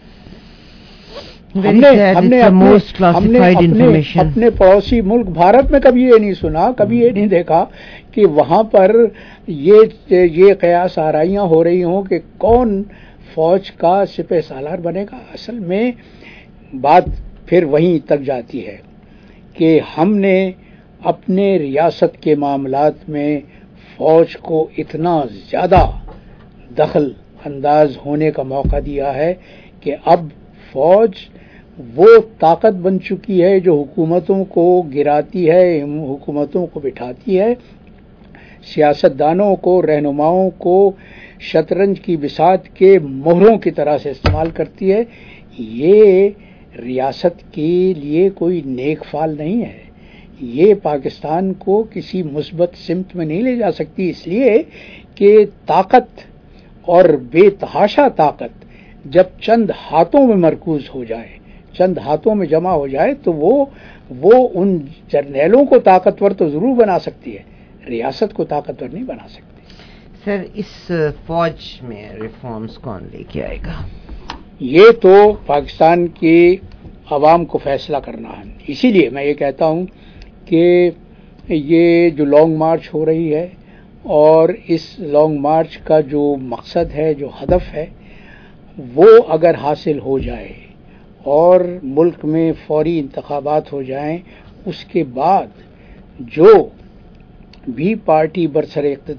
ہم نے اپنے پڑوسی ملک بھارت میں کبھی یہ نہیں سنا، کبھی یہ نہیں دیکھا کہ وہاں پر یہ قیاس آرائیاں ہو رہی ہوں کہ کون فوج کا سپہ سالار بنے گا۔ اصل میں بات پھر وہیں تک جاتی ہے کہ ہم نے اپنے ریاست کے معاملات میں فوج کو اتنا زیادہ دخل انداز ہونے کا موقع دیا ہے کہ اب فوج وہ طاقت بن چکی ہے جو حکومتوں کو گراتی ہے، حکومتوں کو بٹھاتی ہے، سیاستدانوں کو، رہنماؤں کو شطرنج کی بساط کے مہروں کی طرح سے استعمال کرتی ہے۔ یہ ریاست کے لیے کوئی نیک فال نہیں ہے، یہ پاکستان کو کسی مثبت سمت میں نہیں لے جا سکتی، اس لیے کہ طاقت اور بے تحاشا طاقت جب چند ہاتھوں میں مرکوز ہو جائے، چند ہاتھوں میں جمع ہو جائے تو وہ ان جرنیلوں کو طاقتور تو ضرور بنا سکتی ہے، ریاست کو طاقتور نہیں بنا سکتی۔ سر، اس فوج میں ریفارمز کون لے کے آئے گا؟ یہ تو پاکستان کی عوام کو فیصلہ کرنا ہے، اسی لیے میں یہ کہتا ہوں کہ یہ جو لانگ مارچ ہو رہی ہے اور اس لانگ مارچ کا جو مقصد ہے، جو ہدف ہے، وہ اگر حاصل ہو جائے اور ملک میں فوری انتخابات ہو جائیں، اس کے بعد جو بھی پارٹی برسر اقتدار